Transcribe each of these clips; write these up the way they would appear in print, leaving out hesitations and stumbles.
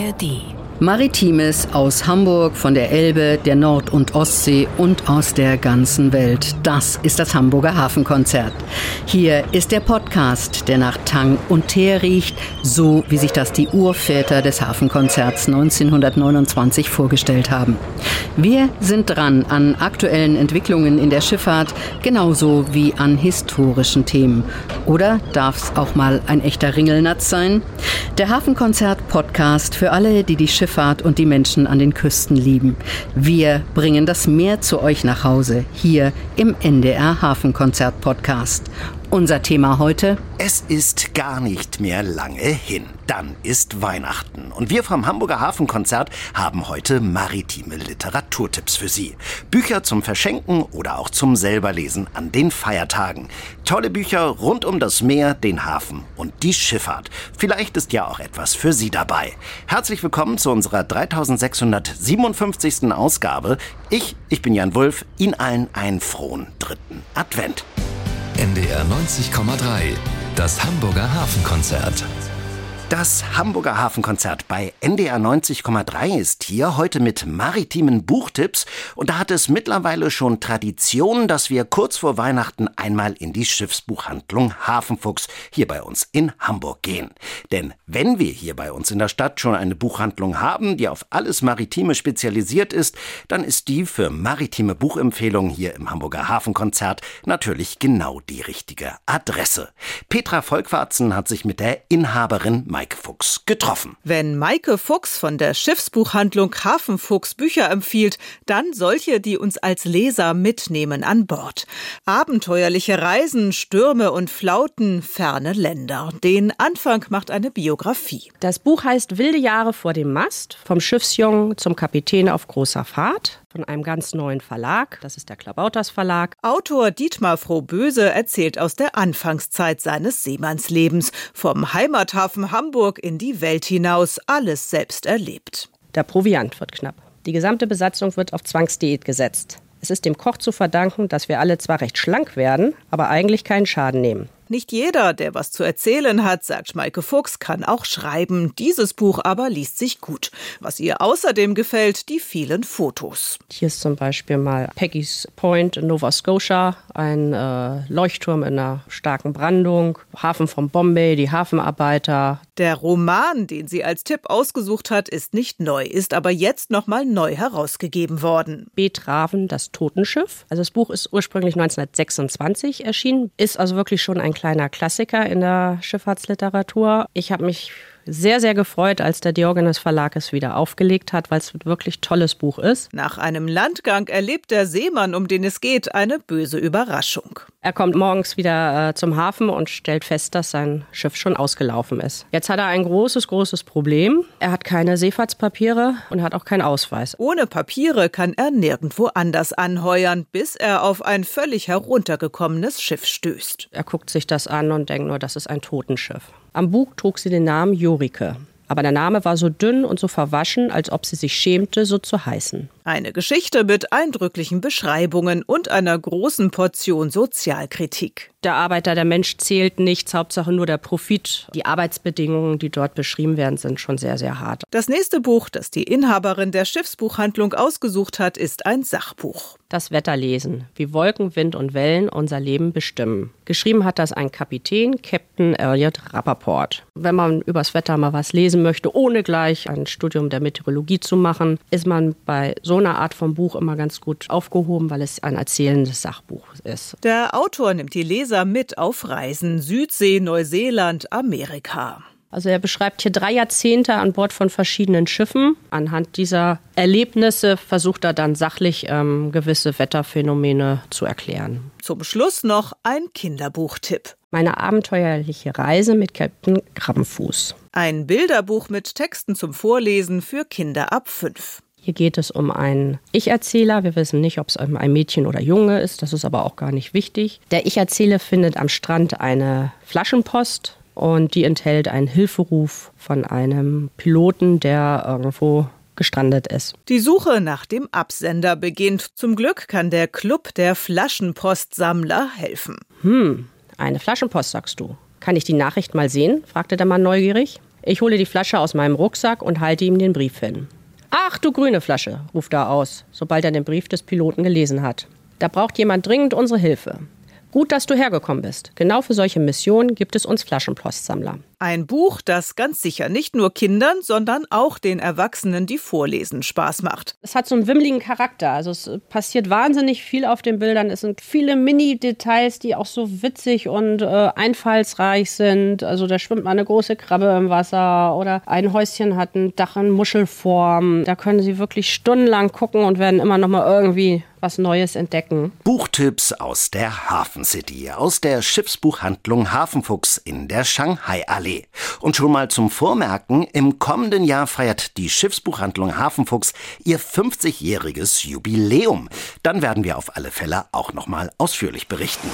ARD. Maritimes aus Hamburg, von der Elbe, der Nord- und Ostsee und aus der ganzen Welt. Das ist das Hamburger Hafenkonzert. Hier ist der Podcast, der nach Tang und Teer riecht, so wie sich das die Urväter des Hafenkonzerts 1929 vorgestellt haben. Wir sind dran an aktuellen Entwicklungen in der Schifffahrt, genauso wie an historischen Themen. Oder darf es auch mal ein echter Ringelnatz sein? Der Hafenkonzert-Podcast für alle, die die Schifffahrt und die Menschen an den Küsten lieben. Wir bringen das Meer zu euch nach Hause, hier im NDR Hafenkonzert-Podcast. Unser Thema heute: Es ist gar nicht mehr lange hin. Dann ist Weihnachten. Und wir vom Hamburger Hafenkonzert haben heute maritime Literaturtipps für Sie. Bücher zum Verschenken oder auch zum Selberlesen an den Feiertagen. Tolle Bücher rund um das Meer, den Hafen und die Schifffahrt. Vielleicht ist ja auch etwas für Sie dabei. Herzlich willkommen zu unserer 3657. Ausgabe. Ich bin Jan Wulff. Ihnen allen einen frohen 3. Advent. NDR 90,3, das Hamburger Hafenkonzert. Das Hamburger Hafenkonzert bei NDR 90,3 ist hier heute mit maritimen Buchtipps. Und da hat es mittlerweile schon Tradition, dass wir kurz vor Weihnachten einmal in die Schiffsbuchhandlung Hafenfuchs hier bei uns in Hamburg gehen. Denn wenn wir hier bei uns in der Stadt schon eine Buchhandlung haben, die auf alles Maritime spezialisiert ist, dann ist die für maritime Buchempfehlungen hier im Hamburger Hafenkonzert natürlich die richtige Adresse. Petra Volkwarzen hat sich mit der Inhaberin Maike Fuchs getroffen. Wenn Maike Fuchs von der Schiffsbuchhandlung Hafenfuchs Bücher empfiehlt, dann solche, die uns als Leser mitnehmen an Bord. Abenteuerliche Reisen, Stürme und Flauten, ferne Länder. Den Anfang macht eine Biografie. Das Buch heißt Wilde Jahre vor dem Mast, vom Schiffsjungen zum Kapitän auf großer Fahrt, von einem ganz neuen Verlag, das ist der Klabauters Verlag. Autor Dietmar Frohböse erzählt aus der Anfangszeit seines Seemannslebens, vom Heimathafen Hamburg in die Welt hinaus, alles selbst erlebt. Der Proviant wird knapp. Die gesamte Besatzung wird auf Zwangsdiät gesetzt. Es ist dem Koch zu verdanken, dass wir alle zwar recht schlank werden, aber eigentlich keinen Schaden nehmen. Nicht jeder, der was zu erzählen hat, sagt Maike Fuchs, kann auch schreiben. Dieses Buch aber liest sich gut. Was ihr außerdem gefällt, die vielen Fotos. Hier ist zum Beispiel mal Peggy's Point in Nova Scotia, ein Leuchtturm in einer starken Brandung, Hafen von Bombay, die Hafenarbeiter. Der Roman, den sie als Tipp ausgesucht hat, ist nicht neu, ist aber jetzt nochmal neu herausgegeben worden. Betraven, das Totenschiff. Also das Buch ist ursprünglich 1926 erschienen, ist also wirklich schon ein kleiner Klassiker in der Schifffahrtsliteratur. Ich habe mich sehr, sehr gefreut, als der Diogenes Verlag es wieder aufgelegt hat, weil es ein wirklich tolles Buch ist. Nach einem Landgang erlebt der Seemann, um den es geht, eine böse Überraschung. Er kommt morgens wieder zum Hafen und stellt fest, dass sein Schiff schon ausgelaufen ist. Jetzt hat er ein großes Problem. Er hat keine Seefahrtspapiere und hat auch keinen Ausweis. Ohne Papiere kann er nirgendwo anders anheuern, bis er auf ein völlig heruntergekommenes Schiff stößt. Er guckt sich das an und denkt nur, das ist ein Totenschiff. Am Bug trug sie den Namen Jorike. Aber der Name war so dünn und so verwaschen, als ob sie sich schämte, so zu heißen. Eine Geschichte mit eindrücklichen Beschreibungen und einer großen Portion Sozialkritik. Der Arbeiter, der Mensch zählt nichts, Hauptsache nur der Profit. Die Arbeitsbedingungen, die dort beschrieben werden, sind schon sehr, sehr hart. Das nächste Buch, das die Inhaberin der Schiffsbuchhandlung ausgesucht hat, ist ein Sachbuch. Das Wetter lesen, wie Wolken, Wind und Wellen unser Leben bestimmen. Geschrieben hat das ein Kapitän, Captain Elliot Rappaport. Wenn man übers Wetter mal was lesen möchte, ohne gleich ein Studium der Meteorologie zu machen, ist man bei so einer Art von Buch immer ganz gut aufgehoben, weil es ein erzählendes Sachbuch ist. Der Autor nimmt die Leser mit auf Reisen: Südsee, Neuseeland, Amerika. Also er beschreibt hier 3 Jahrzehnte an Bord von verschiedenen Schiffen. Anhand dieser Erlebnisse versucht er dann sachlich gewisse Wetterphänomene zu erklären. Zum Schluss noch ein Kinderbuchtipp. Meine abenteuerliche Reise mit Captain Krabbenfuß. Ein Bilderbuch mit Texten zum Vorlesen für Kinder ab 5. Hier geht es um einen Ich-Erzähler. Wir wissen nicht, ob es ein Mädchen oder Junge ist. Das ist aber auch gar nicht wichtig. Der Ich-Erzähler findet am Strand eine Flaschenpost und die enthält einen Hilferuf von einem Piloten, der irgendwo gestrandet ist. Die Suche nach dem Absender beginnt. Zum Glück kann der Club der Flaschenpostsammler helfen. Eine Flaschenpost, sagst du. Kann ich die Nachricht mal sehen? Fragte der Mann neugierig. Ich hole die Flasche aus meinem Rucksack und halte ihm den Brief hin. »Ach, du grüne Flasche«, ruft er aus, sobald er den Brief des Piloten gelesen hat. »Da braucht jemand dringend unsere Hilfe. Gut, dass du hergekommen bist. Genau für solche Missionen gibt es uns Flaschenpostsammler.« Ein Buch, das ganz sicher nicht nur Kindern, sondern auch den Erwachsenen, die vorlesen, Spaß macht. Es hat so einen wimmeligen Charakter. Also es passiert wahnsinnig viel auf den Bildern. Es sind viele Mini-Details, die auch so witzig und einfallsreich sind. Also da schwimmt mal eine große Krabbe im Wasser oder ein Häuschen hat ein Dach in Muschelform. Da können Sie wirklich stundenlang gucken und werden immer noch mal irgendwie was Neues entdecken. Buchtipps aus der Hafen City, aus der Schiffsbuchhandlung Hafenfuchs in der Shanghai-Allee. Und schon mal zum Vormerken, im kommenden Jahr feiert die Schiffsbuchhandlung Hafenfuchs ihr 50-jähriges Jubiläum. Dann werden wir auf alle Fälle auch noch mal ausführlich berichten.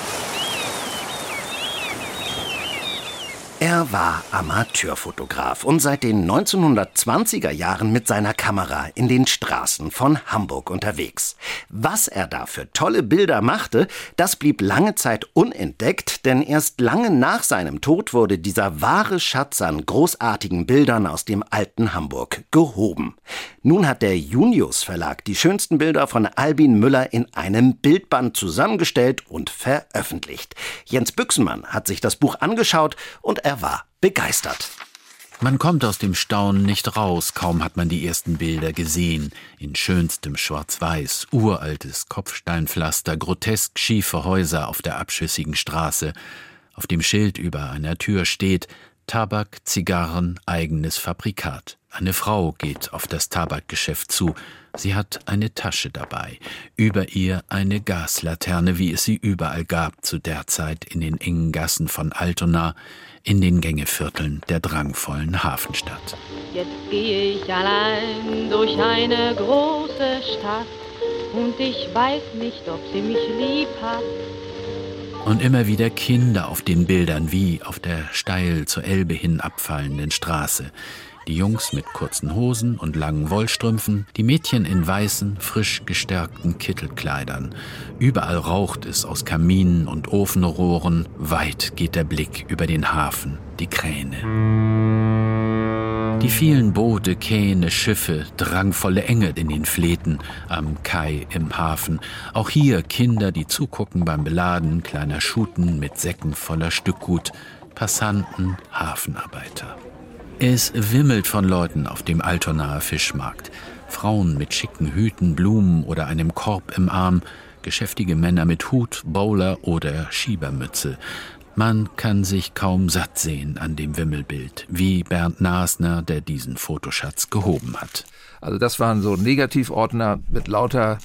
Er war Amateurfotograf und seit den 1920er Jahren mit seiner Kamera in den Straßen von Hamburg unterwegs. Was er da für tolle Bilder machte, das blieb lange Zeit unentdeckt, denn erst lange nach seinem Tod wurde dieser wahre Schatz an großartigen Bildern aus dem alten Hamburg gehoben. Nun hat der Junius Verlag die schönsten Bilder von Albin Müller in einem Bildband zusammengestellt und veröffentlicht. Jens Büchsenmann hat sich das Buch angeschaut und er war begeistert. Man kommt aus dem Staunen nicht raus, kaum hat man die ersten Bilder gesehen. In schönstem Schwarz-Weiß, uraltes Kopfsteinpflaster, grotesk schiefe Häuser auf der abschüssigen Straße. Auf dem Schild über einer Tür steht: Tabak, Zigarren, eigenes Fabrikat. Eine Frau geht auf das Tabakgeschäft zu. Sie hat eine Tasche dabei. Über ihr eine Gaslaterne, wie es sie überall gab zu der Zeit in den engen Gassen von Altona, in den Gängevierteln der drangvollen Hafenstadt. Jetzt gehe ich allein durch eine große Stadt und ich weiß nicht, ob sie mich lieb hat. Und immer wieder Kinder auf den Bildern, wie auf der steil zur Elbe hin abfallenden Straße. Die Jungs mit kurzen Hosen und langen Wollstrümpfen, die Mädchen in weißen, frisch gestärkten Kittelkleidern. Überall raucht es aus Kaminen und Ofenrohren. Weit geht der Blick über den Hafen, die Kräne. Die vielen Boote, Kähne, Schiffe, drangvolle Enge in den Fleten am Kai im Hafen. Auch hier Kinder, die zugucken beim Beladen kleiner Schuten mit Säcken voller Stückgut. Passanten, Hafenarbeiter. Es wimmelt von Leuten auf dem Altonaer Fischmarkt. Frauen mit schicken Hüten, Blumen oder einem Korb im Arm. Geschäftige Männer mit Hut, Bowler oder Schiebermütze. Man kann sich kaum satt sehen an dem Wimmelbild, wie Bernd Nasner, der diesen Fotoschatz gehoben hat. Also das waren so Negativordner mit lauter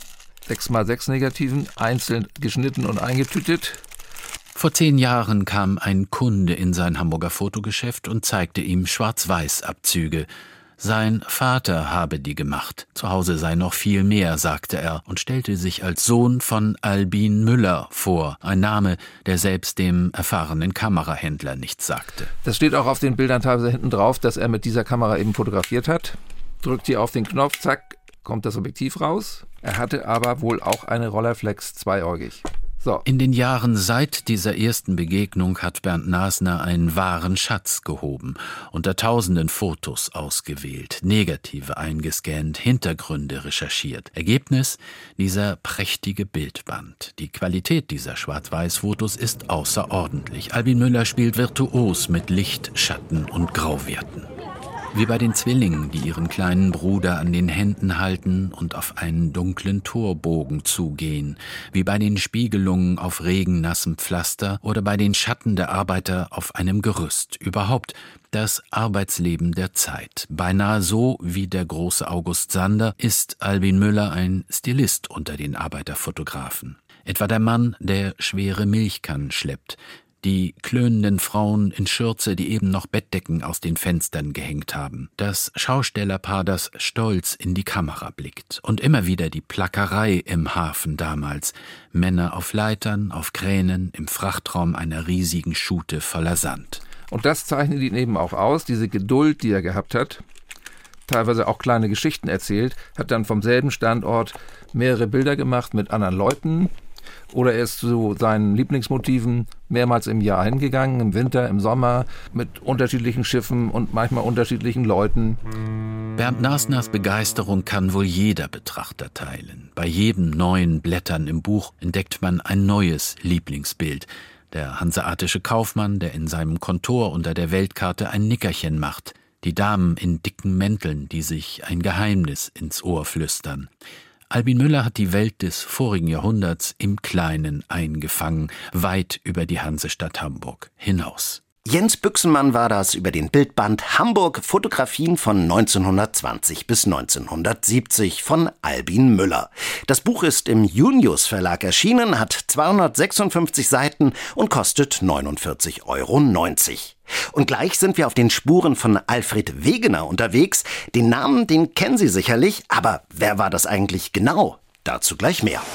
6x6 Negativen, einzeln geschnitten und eingetütet. Vor 10 Jahren kam ein Kunde in sein Hamburger Fotogeschäft und zeigte ihm Schwarz-Weiß-Abzüge. Sein Vater habe die gemacht. Zu Hause sei noch viel mehr, sagte er und stellte sich als Sohn von Albin Müller vor. Ein Name, der selbst dem erfahrenen Kamerahändler nichts sagte. Das steht auch auf den Bildern teilweise hinten drauf, dass er mit dieser Kamera eben fotografiert hat. Drückt hier auf den Knopf, zack, kommt das Objektiv raus. Er hatte aber wohl auch eine Rolleiflex zweiäugig. So. In den Jahren seit dieser ersten Begegnung hat Bernd Nasner einen wahren Schatz gehoben, unter tausenden Fotos ausgewählt, Negative eingescannt, Hintergründe recherchiert. Ergebnis: dieser prächtige Bildband. Die Qualität dieser Schwarz-Weiß-Fotos ist außerordentlich. Albin Müller spielt virtuos mit Licht, Schatten und Grauwerten. Wie bei den Zwillingen, die ihren kleinen Bruder an den Händen halten und auf einen dunklen Torbogen zugehen. Wie bei den Spiegelungen auf regennassem Pflaster oder bei den Schatten der Arbeiter auf einem Gerüst. Überhaupt das Arbeitsleben der Zeit. Beinahe so wie der große August Sander ist Albin Müller ein Stilist unter den Arbeiterfotografen. Etwa der Mann, der schwere Milchkannen schleppt. Die klönenden Frauen in Schürze, die eben noch Bettdecken aus den Fenstern gehängt haben. Das Schaustellerpaar, das stolz in die Kamera blickt. Und immer wieder die Plackerei im Hafen damals. Männer auf Leitern, auf Kränen, im Frachtraum einer riesigen Schute voller Sand. Und das zeichnet ihn eben auch aus, diese Geduld, die er gehabt hat. Teilweise auch kleine Geschichten erzählt, hat dann vom selben Standort mehrere Bilder gemacht mit anderen Leuten. Oder er ist zu seinen Lieblingsmotiven mehrmals im Jahr hingegangen, im Winter, im Sommer, mit unterschiedlichen Schiffen und manchmal unterschiedlichen Leuten. Bernd Nasners Begeisterung kann wohl jeder Betrachter teilen. Bei jedem neuen Blättern im Buch entdeckt man ein neues Lieblingsbild. Der hanseatische Kaufmann, der in seinem Kontor unter der Weltkarte ein Nickerchen macht. Die Damen in dicken Mänteln, die sich ein Geheimnis ins Ohr flüstern. Albin Müller hat die Welt des vorigen Jahrhunderts im Kleinen eingefangen, weit über die Hansestadt Hamburg hinaus. Jens Büchsenmann war das über den Bildband Hamburg Fotografien von 1920 bis 1970 von Albin Müller. Das Buch ist im Junius Verlag erschienen, hat 256 Seiten und kostet 49,90 €. Und gleich sind wir auf den Spuren von Alfred Wegener unterwegs. Den Namen, den kennen Sie sicherlich, aber wer war das eigentlich genau? Dazu gleich mehr.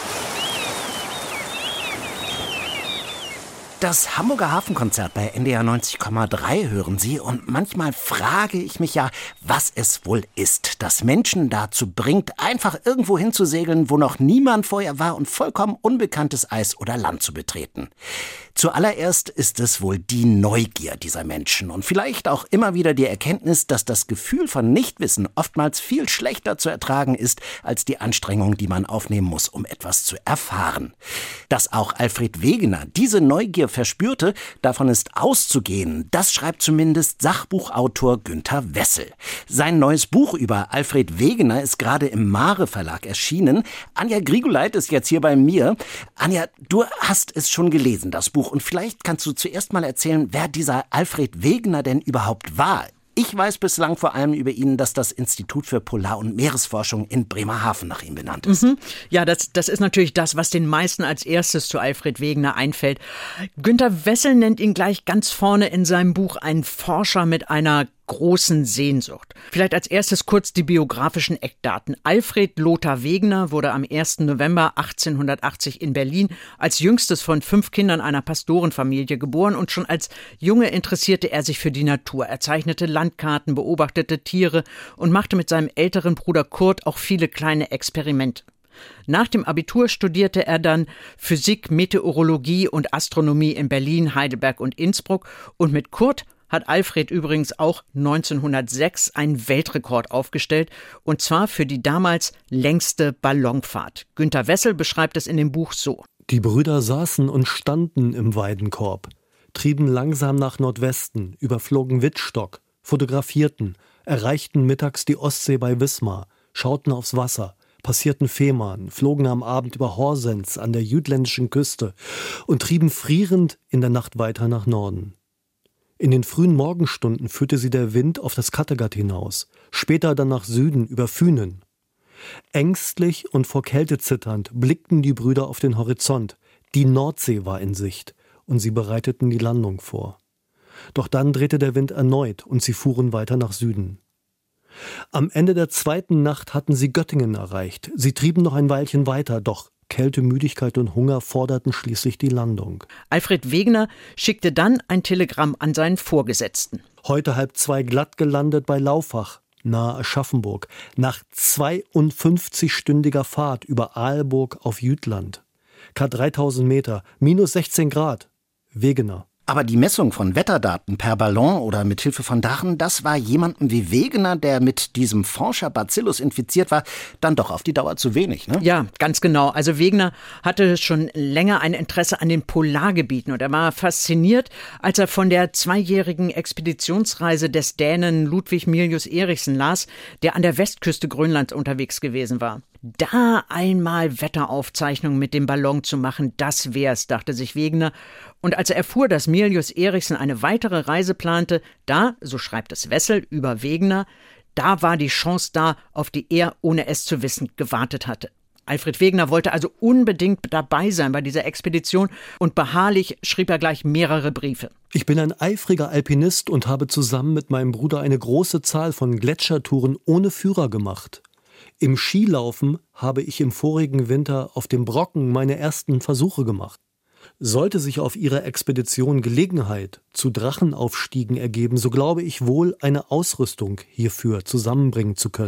Das Hamburger Hafenkonzert bei NDR 90,3 hören Sie und manchmal frage ich mich ja, was es wohl ist, das Menschen dazu bringt, einfach irgendwo hinzusegeln, wo noch niemand vorher war und vollkommen unbekanntes Eis oder Land zu betreten. Zuallererst ist es wohl die Neugier dieser Menschen und vielleicht auch immer wieder die Erkenntnis, dass das Gefühl von Nichtwissen oftmals viel schlechter zu ertragen ist als die Anstrengung, die man aufnehmen muss, um etwas zu erfahren. Dass auch Alfred Wegener diese Neugier verspürte, davon ist auszugehen. Das schreibt zumindest Sachbuchautor Günter Wessel. Sein neues Buch über Alfred Wegener ist gerade im Mare Verlag erschienen. Anja Grigoleit ist jetzt hier bei mir. Anja, du hast es schon gelesen, das Buch. Und vielleicht kannst du zuerst mal erzählen, wer dieser Alfred Wegener denn überhaupt war. Ich weiß bislang vor allem über ihn, dass das Institut für Polar- und Meeresforschung in Bremerhaven nach ihm benannt ist. Ja, das ist natürlich das, was den meisten als erstes zu Alfred Wegener einfällt. Günter Wessel nennt ihn gleich ganz vorne in seinem Buch einen Forscher mit einer großen Sehnsucht. Vielleicht als erstes kurz die biografischen Eckdaten. Alfred Lothar Wegener wurde am 1. November 1880 in Berlin als jüngstes von 5 Kindern einer Pastorenfamilie geboren und schon als Junge interessierte er sich für die Natur. Er zeichnete Landkarten, beobachtete Tiere und machte mit seinem älteren Bruder Kurt auch viele kleine Experimente. Nach dem Abitur studierte er dann Physik, Meteorologie und Astronomie in Berlin, Heidelberg und Innsbruck und mit Kurt hat Alfred übrigens auch 1906 einen Weltrekord aufgestellt, und zwar für die damals längste Ballonfahrt. Günter Wessel beschreibt es in dem Buch so. Die Brüder saßen und standen im Weidenkorb, trieben langsam nach Nordwesten, überflogen Wittstock, fotografierten, erreichten mittags die Ostsee bei Wismar, schauten aufs Wasser, passierten Fehmarn, flogen am Abend über Horsens an der jütländischen Küste und trieben frierend in der Nacht weiter nach Norden. In den frühen Morgenstunden führte sie der Wind auf das Kattegat hinaus, später dann nach Süden über Fünen. Ängstlich und vor Kälte zitternd blickten die Brüder auf den Horizont. Die Nordsee war in Sicht und sie bereiteten die Landung vor. Doch dann drehte der Wind erneut und sie fuhren weiter nach Süden. Am Ende der zweiten Nacht hatten sie Göttingen erreicht. Sie trieben noch ein Weilchen weiter, doch Kälte, Müdigkeit und Hunger forderten schließlich die Landung. Alfred Wegener schickte dann ein Telegramm an seinen Vorgesetzten. Heute 1:30 glatt gelandet bei Laufach, nahe Aschaffenburg, nach 52-stündiger Fahrt über Aalburg auf Jütland. K3000 Meter, minus 16 Grad. Wegener. Aber die Messung von Wetterdaten per Ballon oder mit Hilfe von Dachen, das war jemandem wie Wegener, der mit diesem Forscher Bacillus infiziert war, dann doch auf die Dauer zu wenig, ne? Ja, ganz genau. Also Wegener hatte schon länger ein Interesse an den Polargebieten und er war fasziniert, als er von der 2-jährigen Expeditionsreise des Dänen Ludwig Mylius Erichsen las, der an der Westküste Grönlands unterwegs gewesen war. Da einmal Wetteraufzeichnungen mit dem Ballon zu machen, das wär's, dachte sich Wegener. Und als er erfuhr, dass Mylius Erichsen eine weitere Reise plante, da, so schreibt es Wessel über Wegener, da war die Chance da, auf die er, ohne es zu wissen, gewartet hatte. Alfred Wegener wollte also unbedingt dabei sein bei dieser Expedition und beharrlich schrieb er gleich mehrere Briefe. Ich bin ein eifriger Alpinist und habe zusammen mit meinem Bruder eine große Zahl von Gletschertouren ohne Führer gemacht. Im Skilaufen habe ich im vorigen Winter auf dem Brocken meine ersten Versuche gemacht. Sollte sich auf Ihrer Expedition Gelegenheit zu Drachenaufstiegen ergeben, so glaube ich wohl, eine Ausrüstung hierfür zusammenbringen zu können.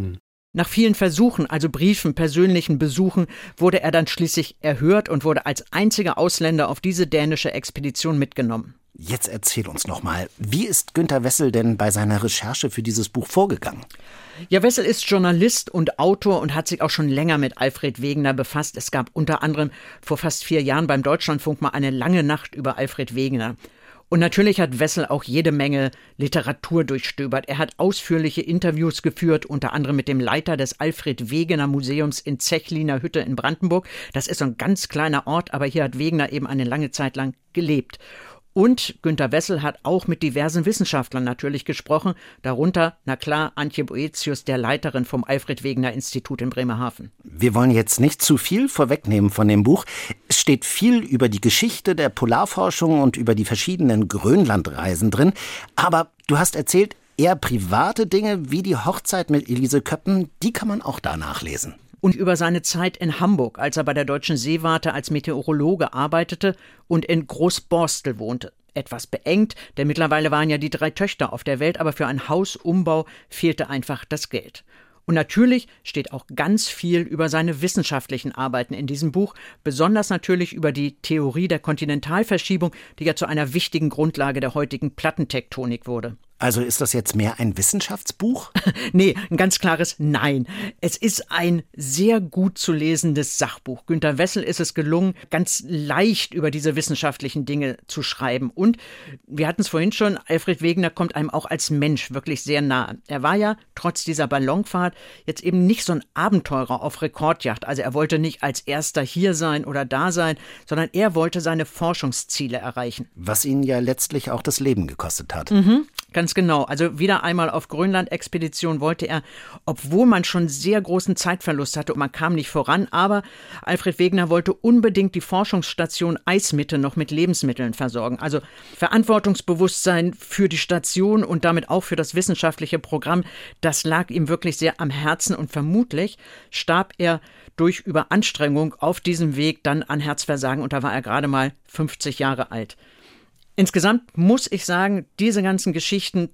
Nach vielen Versuchen, also Briefen, persönlichen Besuchen, wurde er dann schließlich erhört und wurde als einziger Ausländer auf diese dänische Expedition mitgenommen. Jetzt erzähl uns noch mal, wie ist Günter Wessel denn bei seiner Recherche für dieses Buch vorgegangen? Ja, Wessel ist Journalist und Autor und hat sich auch schon länger mit Alfred Wegener befasst. Es gab unter anderem vor fast 4 Jahren beim Deutschlandfunk mal eine lange Nacht über Alfred Wegener. Und natürlich hat Wessel auch jede Menge Literatur durchstöbert. Er hat ausführliche Interviews geführt, unter anderem mit dem Leiter des Alfred Wegener Museums in Zechliner Hütte in Brandenburg. Das ist so ein ganz kleiner Ort, aber hier hat Wegener eben eine lange Zeit lang gelebt. Und Günter Wessel hat auch mit diversen Wissenschaftlern natürlich gesprochen, darunter, na klar, Antje Boetius, der Leiterin vom Alfred Wegener Institut in Bremerhaven. Wir wollen jetzt nicht zu viel vorwegnehmen von dem Buch. Es steht viel über die Geschichte der Polarforschung und über die verschiedenen Grönlandreisen drin. Aber du hast erzählt, eher private Dinge wie die Hochzeit mit Elise Köppen, die kann man auch da nachlesen. Und über seine Zeit in Hamburg, als er bei der Deutschen Seewarte als Meteorologe arbeitete und in Großborstel wohnte. Etwas beengt, denn mittlerweile waren ja die 3 Töchter auf der Welt, aber für einen Hausumbau fehlte einfach das Geld. Und natürlich steht auch ganz viel über seine wissenschaftlichen Arbeiten in diesem Buch, besonders natürlich über die Theorie der Kontinentalverschiebung, die ja zu einer wichtigen Grundlage der heutigen Plattentektonik wurde. Also ist das jetzt mehr ein Wissenschaftsbuch? Nee, ein ganz klares Nein. Es ist ein sehr gut zu lesendes Sachbuch. Günter Wessel ist es gelungen, ganz leicht über diese wissenschaftlichen Dinge zu schreiben. Und wir hatten es vorhin schon, Alfred Wegener kommt einem auch als Mensch wirklich sehr nah. Er war ja trotz dieser Ballonfahrt jetzt eben nicht so ein Abenteurer auf Rekordjacht. Also er wollte nicht als Erster hier sein oder da sein, sondern er wollte seine Forschungsziele erreichen. Was ihn ja letztlich auch das Leben gekostet hat. Ganz genau. Also wieder einmal auf Grönland-Expedition wollte er, obwohl man schon sehr großen Zeitverlust hatte und man kam nicht voran, aber Alfred Wegener wollte unbedingt die Forschungsstation Eismitte noch mit Lebensmitteln versorgen. Also Verantwortungsbewusstsein für die Station und damit auch für das wissenschaftliche Programm, das lag ihm wirklich sehr am Herzen und vermutlich starb er durch Überanstrengung auf diesem Weg dann an Herzversagen und da war er gerade mal 50 Jahre alt. Insgesamt muss ich sagen, diese ganzen Geschichten,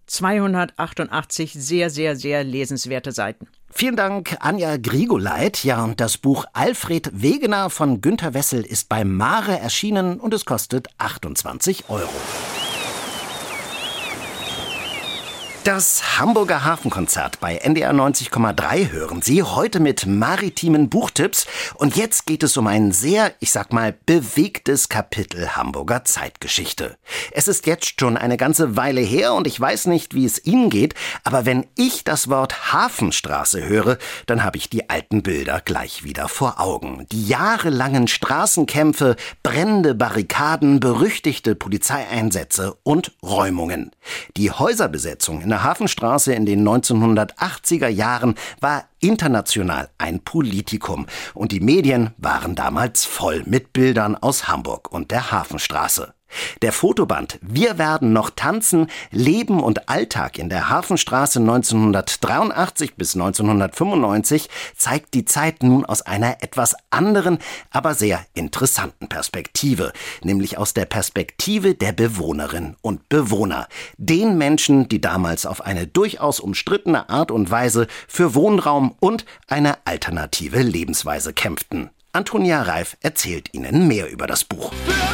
288 sehr, sehr, sehr lesenswerte Seiten. Vielen Dank, Anja Grigoleit. Ja, und das Buch Alfred Wegener von Günter Wessel ist bei Mare erschienen und es kostet 28 €. Das Hamburger Hafenkonzert bei NDR 90,3 hören Sie heute mit maritimen Buchtipps. Und jetzt geht es um ein sehr, ich sag mal, bewegtes Kapitel Hamburger Zeitgeschichte. Es ist jetzt schon eine ganze Weile her und ich weiß nicht, wie es Ihnen geht, aber wenn ich das Wort Hafenstraße höre, dann habe ich die alten Bilder gleich wieder vor Augen. Die jahrelangen Straßenkämpfe, brennende Barrikaden, berüchtigte Polizeieinsätze und Räumungen. Die Häuserbesetzung in der Hafenstraße in den 1980er Jahren war international ein Politikum und die Medien waren damals voll mit Bildern aus Hamburg und der Hafenstraße. Der Fotoband Wir werden noch tanzen, Leben und Alltag in der Hafenstraße 1983 bis 1995 zeigt die Zeit nun aus einer etwas anderen, aber sehr interessanten Perspektive, nämlich aus der Perspektive der Bewohnerinnen und Bewohner, den Menschen, die damals auf eine durchaus umstrittene Art und Weise für Wohnraum und eine alternative Lebensweise kämpften. Antonia Reif erzählt Ihnen mehr über das Buch.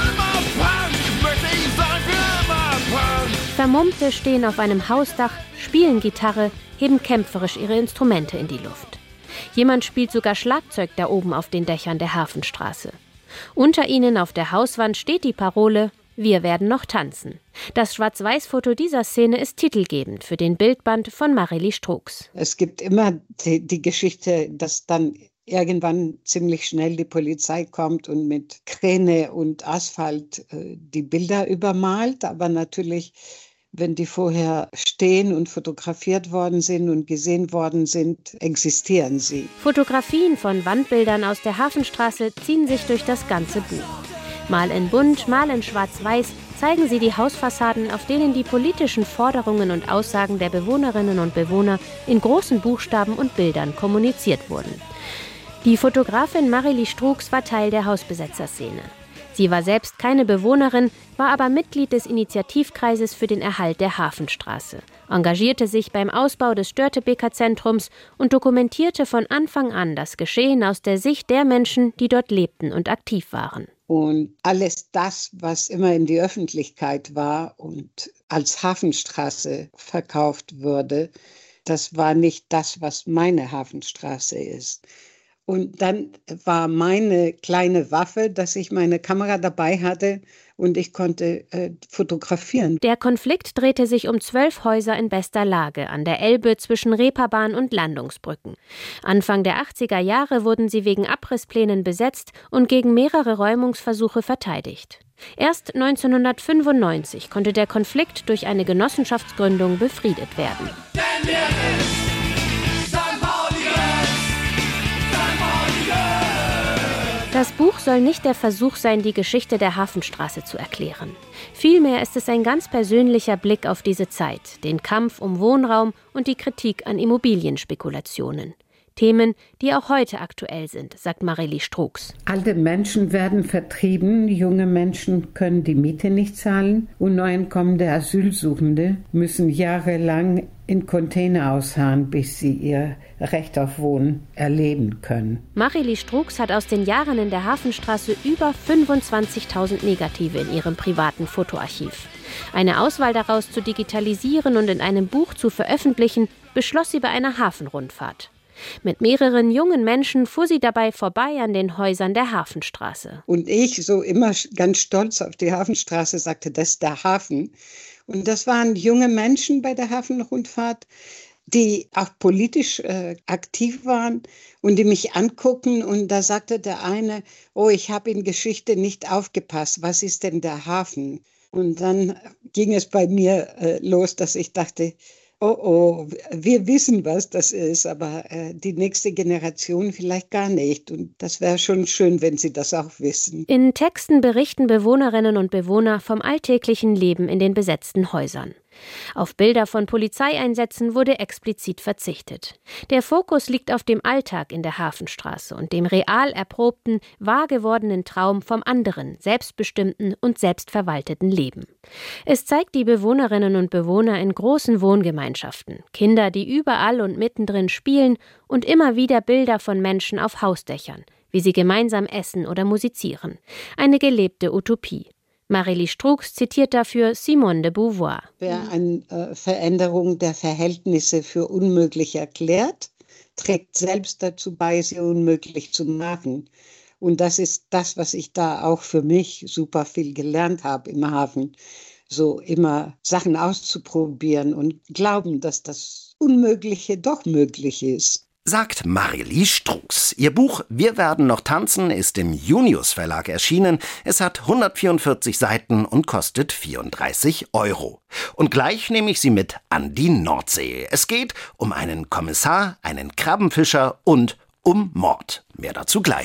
Vermummte stehen auf einem Hausdach, spielen Gitarre, heben kämpferisch ihre Instrumente in die Luft. Jemand spielt sogar Schlagzeug da oben auf den Dächern der Hafenstraße. Unter ihnen auf der Hauswand steht die Parole Wir werden noch tanzen. Das Schwarz-Weiß-Foto dieser Szene ist titelgebend für den Bildband von Marilie Strux. Es gibt immer die Geschichte, dass dann irgendwann ziemlich schnell die Polizei kommt und mit Kräne und Asphalt die Bilder übermalt. Aber natürlich, wenn die vorher stehen und fotografiert worden sind und gesehen worden sind, existieren sie. Fotografien von Wandbildern aus der Hafenstraße ziehen sich durch das ganze Buch. Mal in bunt, mal in schwarz-weiß zeigen sie die Hausfassaden, auf denen die politischen Forderungen und Aussagen der Bewohnerinnen und Bewohner in großen Buchstaben und Bildern kommuniziert wurden. Die Fotografin Marilie Strux war Teil der Hausbesetzerszene. Sie war selbst keine Bewohnerin, war aber Mitglied des Initiativkreises für den Erhalt der Hafenstraße, engagierte sich beim Ausbau des Störtebeker Zentrums und dokumentierte von Anfang an das Geschehen aus der Sicht der Menschen, die dort lebten und aktiv waren. Und alles das, was immer in die Öffentlichkeit war und als Hafenstraße verkauft wurde, das war nicht das, was meine Hafenstraße ist. Und dann war meine kleine Waffe, dass ich meine Kamera dabei hatte und ich konnte fotografieren. Der Konflikt drehte sich um 12 Häuser in bester Lage an der Elbe zwischen Reeperbahn und Landungsbrücken. Anfang der 80er Jahre wurden sie wegen Abrissplänen besetzt und gegen mehrere Räumungsversuche verteidigt. Erst 1995 konnte der Konflikt durch eine Genossenschaftsgründung befriedet werden. Das Buch soll nicht der Versuch sein, die Geschichte der Hafenstraße zu erklären. Vielmehr ist es ein ganz persönlicher Blick auf diese Zeit, den Kampf um Wohnraum und die Kritik an Immobilienspekulationen. Themen, die auch heute aktuell sind, sagt Marieli Strux. Alte Menschen werden vertrieben, junge Menschen können die Miete nicht zahlen und neuankommende Asylsuchende müssen jahrelang in Container ausharren, bis sie ihr Recht auf Wohnen erleben können. Marieli Strux hat aus den Jahren in der Hafenstraße über 25.000 Negative in ihrem privaten Fotoarchiv. Eine Auswahl daraus zu digitalisieren und in einem Buch zu veröffentlichen, beschloss sie bei einer Hafenrundfahrt. Mit mehreren jungen Menschen fuhr sie dabei vorbei an den Häusern der Hafenstraße. Und ich, so immer ganz stolz auf die Hafenstraße, sagte, das ist der Hafen. Und das waren junge Menschen bei der Hafenrundfahrt, die auch politisch aktiv waren und die mich angucken. Und da sagte der eine, oh, ich habe in Geschichte nicht aufgepasst, was ist denn der Hafen? Und dann ging es bei mir los, dass ich dachte, oh, wir wissen, was das ist, aber die nächste Generation vielleicht gar nicht. Und das wäre schon schön, wenn sie das auch wissen. In Texten berichten Bewohnerinnen und Bewohner vom alltäglichen Leben in den besetzten Häusern. Auf Bilder von Polizeieinsätzen wurde explizit verzichtet. Der Fokus liegt auf dem Alltag in der Hafenstraße und dem real erprobten, wahr gewordenen Traum vom anderen, selbstbestimmten und selbstverwalteten Leben. Es zeigt die Bewohnerinnen und Bewohner in großen Wohngemeinschaften, Kinder, die überall und mittendrin spielen und immer wieder Bilder von Menschen auf Hausdächern, wie sie gemeinsam essen oder musizieren. Eine gelebte Utopie. Marieli Strux zitiert dafür Simone de Beauvoir. Wer eine Veränderung der Verhältnisse für unmöglich erklärt, trägt selbst dazu bei, sie unmöglich zu machen. Und das ist das, was ich da auch für mich super viel gelernt habe im Hafen. So immer Sachen auszuprobieren und glauben, dass das Unmögliche doch möglich ist. Sagt Marieli Strux. Ihr Buch »Wir werden noch tanzen« ist im Junius Verlag erschienen. Es hat 144 Seiten und kostet 34 €. Und gleich nehme ich Sie mit an die Nordsee. Es geht um einen Kommissar, einen Krabbenfischer und um Mord. Mehr dazu gleich.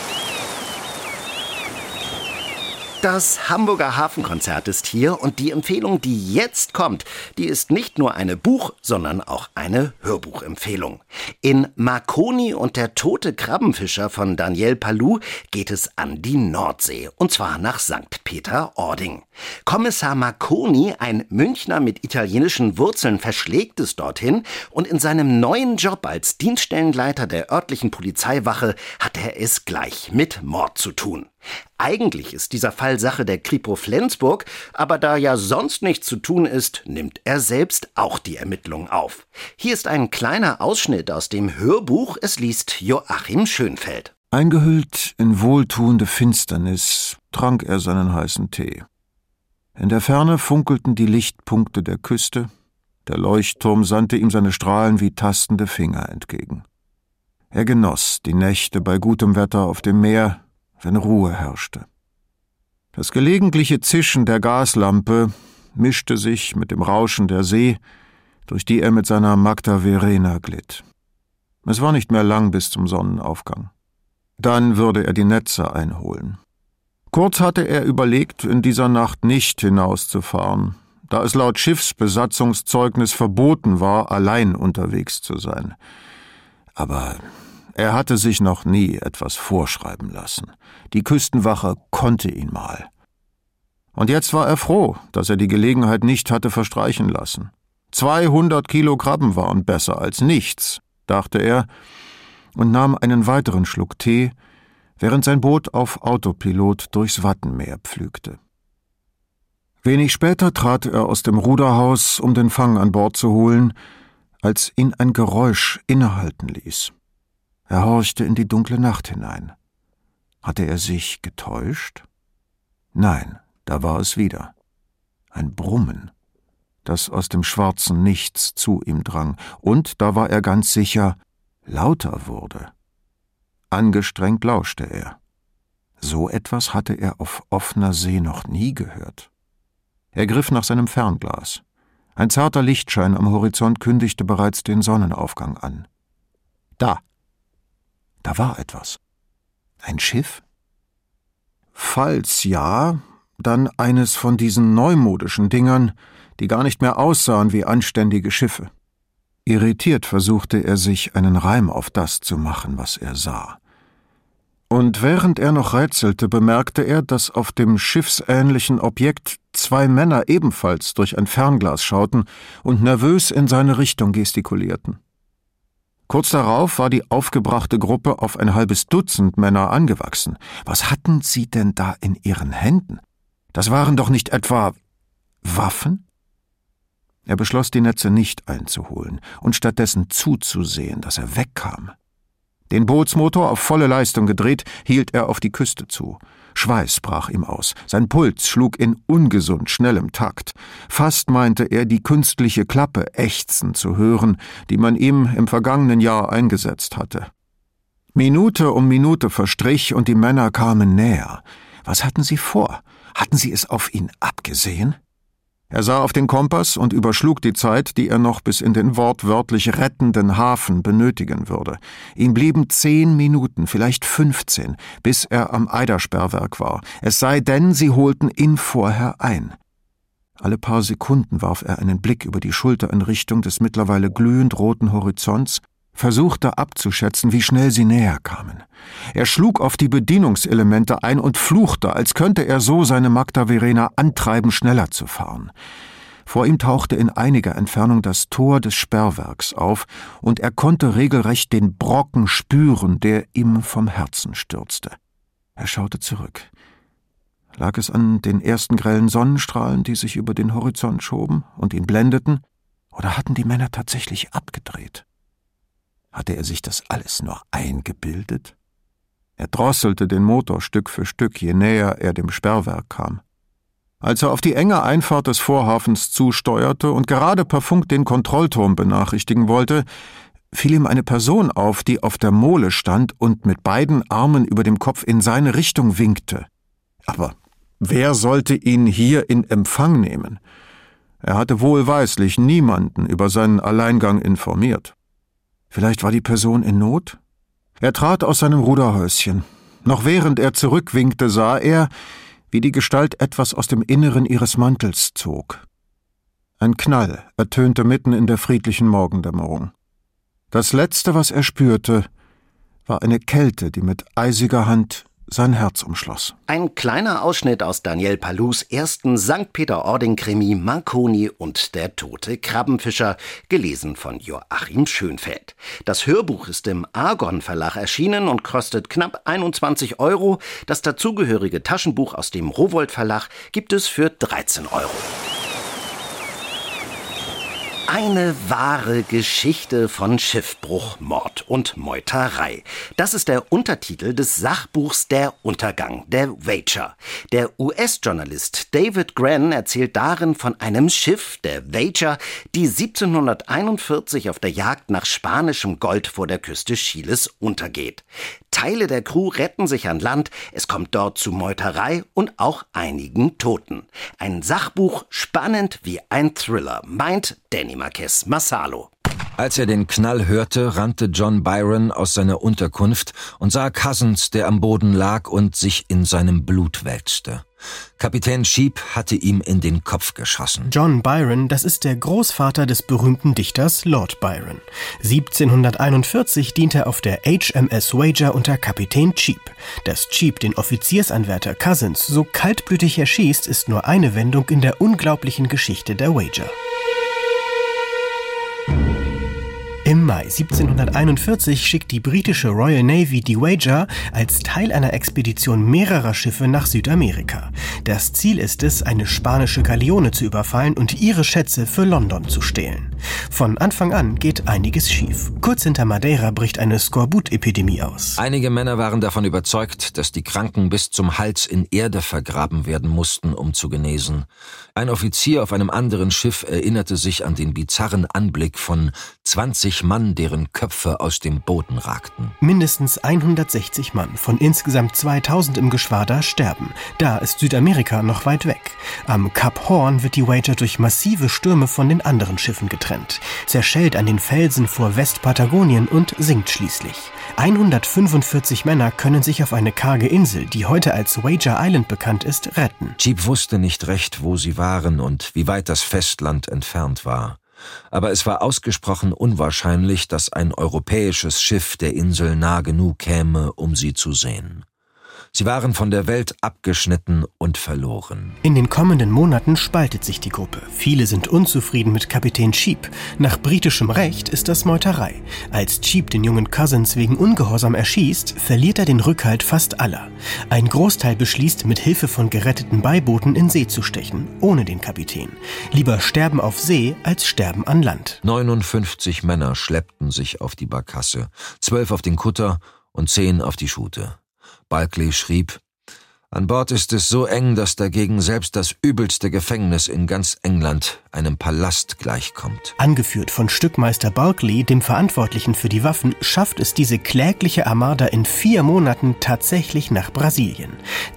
Das Hamburger Hafenkonzert ist hier und die Empfehlung, die jetzt kommt, die ist nicht nur eine Buch-, sondern auch eine Hörbuchempfehlung. In Marconi und der tote Krabbenfischer von Daniel Palou geht es an die Nordsee, und zwar nach St. Peter-Ording. Kommissar Marconi, ein Münchner mit italienischen Wurzeln, verschlägt es dorthin und in seinem neuen Job als Dienststellenleiter der örtlichen Polizeiwache hat er es gleich mit Mord zu tun. Eigentlich ist dieser Fall Sache der Kripo Flensburg, aber da ja sonst nichts zu tun ist, nimmt er selbst auch die Ermittlungen auf. Hier ist ein kleiner Ausschnitt aus dem Hörbuch, es liest Joachim Schönfeld. Eingehüllt in wohltuende Finsternis trank er seinen heißen Tee. In der Ferne funkelten die Lichtpunkte der Küste, der Leuchtturm sandte ihm seine Strahlen wie tastende Finger entgegen. Er genoss die Nächte bei gutem Wetter auf dem Meer, wenn Ruhe herrschte. Das gelegentliche Zischen der Gaslampe mischte sich mit dem Rauschen der See, durch die er mit seiner Magda Verena glitt. Es war nicht mehr lang bis zum Sonnenaufgang. Dann würde er die Netze einholen. Kurz hatte er überlegt, in dieser Nacht nicht hinauszufahren, da es laut Schiffsbesatzungszeugnis verboten war, allein unterwegs zu sein. Aber Er hatte sich noch nie etwas vorschreiben lassen. Die Küstenwache konnte ihn mal. Und jetzt war er froh, dass er die Gelegenheit nicht hatte verstreichen lassen. 200 Kilo Krabben waren besser als nichts, dachte er, und nahm einen weiteren Schluck Tee, während sein Boot auf Autopilot durchs Wattenmeer pflügte. Wenig später trat er aus dem Ruderhaus, um den Fang an Bord zu holen, als ihn ein Geräusch innehalten ließ. Er horchte in die dunkle Nacht hinein. Hatte er sich getäuscht? Nein, da war es wieder. Ein Brummen, das aus dem schwarzen Nichts zu ihm drang, und, da war er ganz sicher, lauter wurde. Angestrengt lauschte er. So etwas hatte er auf offener See noch nie gehört. Er griff nach seinem Fernglas. Ein zarter Lichtschein am Horizont kündigte bereits den Sonnenaufgang an. Da war etwas. Ein Schiff? Falls ja, dann eines von diesen neumodischen Dingern, die gar nicht mehr aussahen wie anständige Schiffe. Irritiert versuchte er sich, einen Reim auf das zu machen, was er sah. Und während er noch rätselte, bemerkte er, dass auf dem schiffsähnlichen Objekt 2 Männer ebenfalls durch ein Fernglas schauten und nervös in seine Richtung gestikulierten. Kurz darauf war die aufgebrachte Gruppe auf ein halbes Dutzend Männer angewachsen. Was hatten sie denn da in ihren Händen? Das waren doch nicht etwa Waffen? Er beschloss, die Netze nicht einzuholen und stattdessen zuzusehen, dass er wegkam. Den Bootsmotor auf volle Leistung gedreht, hielt er auf die Küste zu. Schweiß brach ihm aus, sein Puls schlug in ungesund schnellem Takt. Fast meinte er, die künstliche Klappe ächzen zu hören, die man ihm im vergangenen Jahr eingesetzt hatte. Minute um Minute verstrich und die Männer kamen näher. Was hatten sie vor? Hatten sie es auf ihn abgesehen? Er sah auf den Kompass und überschlug die Zeit, die er noch bis in den wortwörtlich rettenden Hafen benötigen würde. Ihm blieben 10 Minuten, vielleicht 15, bis er am Eidersperrwerk war. Es sei denn, sie holten ihn vorher ein. Alle paar Sekunden warf er einen Blick über die Schulter in Richtung des mittlerweile glühend roten Horizonts, versuchte abzuschätzen, wie schnell sie näher kamen. Er schlug auf die Bedienungselemente ein und fluchte, als könnte er so seine Magda Verena antreiben, schneller zu fahren. Vor ihm tauchte in einiger Entfernung das Tor des Sperrwerks auf, und er konnte regelrecht den Brocken spüren, der ihm vom Herzen stürzte. Er schaute zurück. Lag es an den ersten grellen Sonnenstrahlen, die sich über den Horizont schoben und ihn blendeten, oder hatten die Männer tatsächlich abgedreht? Hatte er sich das alles nur eingebildet? Er drosselte den Motor Stück für Stück, je näher er dem Sperrwerk kam. Als er auf die enge Einfahrt des Vorhafens zusteuerte und gerade per Funk den Kontrollturm benachrichtigen wollte, fiel ihm eine Person auf, die auf der Mole stand und mit beiden Armen über dem Kopf in seine Richtung winkte. Aber wer sollte ihn hier in Empfang nehmen? Er hatte wohlweislich niemanden über seinen Alleingang informiert. Vielleicht war die Person in Not? Er trat aus seinem Ruderhäuschen. Noch während er zurückwinkte, sah er, wie die Gestalt etwas aus dem Inneren ihres Mantels zog. Ein Knall ertönte mitten in der friedlichen Morgendämmerung. Das Letzte, was er spürte, war eine Kälte, die mit eisiger Hand sein Herz umschloss. Ein kleiner Ausschnitt aus Daniel Palus ersten St. Peter-Ording-Krimi Marconi und der tote Krabbenfischer, gelesen von Joachim Schönfeld. Das Hörbuch ist im Argon Verlag erschienen und kostet knapp 21 €. Das dazugehörige Taschenbuch aus dem Rowohlt Verlag gibt es für 13 €. Eine wahre Geschichte von Schiffbruch, Mord und Meuterei. Das ist der Untertitel des Sachbuchs Der Untergang, der Wager. Der US-Journalist David Grann erzählt darin von einem Schiff, der Wager, die 1741 auf der Jagd nach spanischem Gold vor der Küste Chiles untergeht. Teile der Crew retten sich an Land, es kommt dort zu Meuterei und auch einigen Toten. Ein Sachbuch, spannend wie ein Thriller, meint Danny Marquez Massalo. Als er den Knall hörte, rannte John Byron aus seiner Unterkunft und sah Cousins, der am Boden lag und sich in seinem Blut wälzte. Kapitän Cheap hatte ihm in den Kopf geschossen. John Byron, das ist der Großvater des berühmten Dichters Lord Byron. 1741 diente er auf der HMS Wager unter Kapitän Cheap. Dass Cheap den Offiziersanwärter Cousins so kaltblütig erschießt, ist nur eine Wendung in der unglaublichen Geschichte der Wager. Im Mai 1741 schickt die britische Royal Navy die Wager als Teil einer Expedition mehrerer Schiffe nach Südamerika. Das Ziel ist es, eine spanische Galeone zu überfallen und ihre Schätze für London zu stehlen. Von Anfang an geht einiges schief. Kurz hinter Madeira bricht eine Skorbut-Epidemie aus. Einige Männer waren davon überzeugt, dass die Kranken bis zum Hals in Erde vergraben werden mussten, um zu genesen. Ein Offizier auf einem anderen Schiff erinnerte sich an den bizarren Anblick von 20 Mann, deren Köpfe aus dem Boden ragten. Mindestens 160 Mann von insgesamt 2000 im Geschwader sterben. Da ist Südamerika noch weit weg. Am Kap Horn wird die Wager durch massive Stürme von den anderen Schiffen getrennt, zerschellt an den Felsen vor Westpatagonien und sinkt schließlich. 145 Männer können sich auf eine karge Insel, die heute als Wager Island bekannt ist, retten. Cheap wusste nicht recht, wo sie waren und wie weit das Festland entfernt war. Aber es war ausgesprochen unwahrscheinlich, dass ein europäisches Schiff der Insel nah genug käme, um sie zu sehen. Sie waren von der Welt abgeschnitten und verloren. In den kommenden Monaten spaltet sich die Gruppe. Viele sind unzufrieden mit Kapitän Cheap. Nach britischem Recht ist das Meuterei. Als Cheap den jungen Cousins wegen Ungehorsam erschießt, verliert er den Rückhalt fast aller. Ein Großteil beschließt, mit Hilfe von geretteten Beibooten in See zu stechen, ohne den Kapitän. Lieber sterben auf See, als sterben an Land. 59 Männer schleppten sich auf die Barkasse, 12 auf den Kutter und 10 auf die Schute. Bulkeley schrieb: An Bord ist es so eng, dass dagegen selbst das übelste Gefängnis in ganz England einem Palast gleichkommt. Angeführt von Stückmeister Bulkeley, dem Verantwortlichen für die Waffen, schafft es diese klägliche Armada in 4 Monaten tatsächlich nach Brasilien.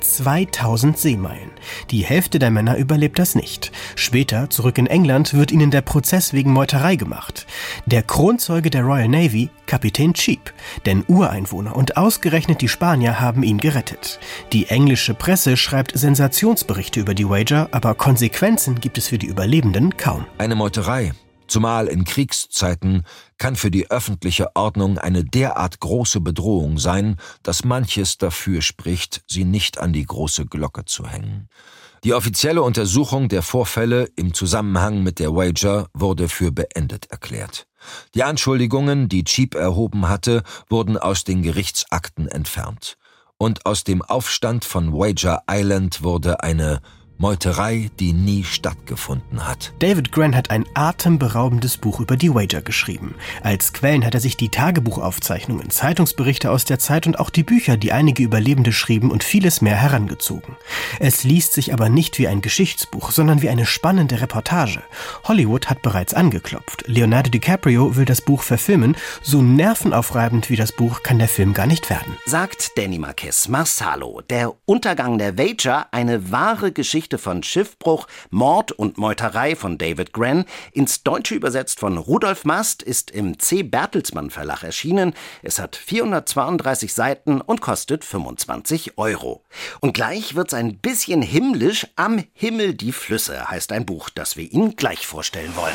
2000 Seemeilen. Die Hälfte der Männer überlebt das nicht. Später, zurück in England, wird ihnen der Prozess wegen Meuterei gemacht. Der Kronzeuge der Royal Navy, Kapitän Cheap. Denn Ureinwohner und ausgerechnet die Spanier haben ihn gerettet. Die englische Presse schreibt Sensationsberichte über die Wager, aber Konsequenzen gibt es für die Überlebenden kaum. Eine Meuterei, zumal in Kriegszeiten, kann für die öffentliche Ordnung eine derart große Bedrohung sein, dass manches dafür spricht, sie nicht an die große Glocke zu hängen. Die offizielle Untersuchung der Vorfälle im Zusammenhang mit der Wager wurde für beendet erklärt. Die Anschuldigungen, die Cheap erhoben hatte, wurden aus den Gerichtsakten entfernt. Und aus dem Aufstand von Wager Island wurde eine Meuterei, die nie stattgefunden hat. David Grenn hat ein atemberaubendes Buch über die Wager geschrieben. Als Quellen hat er sich die Tagebuchaufzeichnungen, Zeitungsberichte aus der Zeit und auch die Bücher, die einige Überlebende schrieben, und vieles mehr herangezogen. Es liest sich aber nicht wie ein Geschichtsbuch, sondern wie eine spannende Reportage. Hollywood hat bereits angeklopft. Leonardo DiCaprio will das Buch verfilmen. So nervenaufreibend wie das Buch kann der Film gar nicht werden. Sagt Danny Marquez Marsalo. Der Untergang der Wager, eine wahre Geschichte von Schiffbruch, Mord und Meuterei von David Grenn, ins Deutsche übersetzt von Rudolf Mast, ist im C. Bertelsmann Verlag erschienen. Es hat 432 Seiten und kostet 25 €. Und gleich wird's ein bisschen himmlisch. Am Himmel die Flüsse heißt ein Buch, das wir Ihnen gleich vorstellen wollen.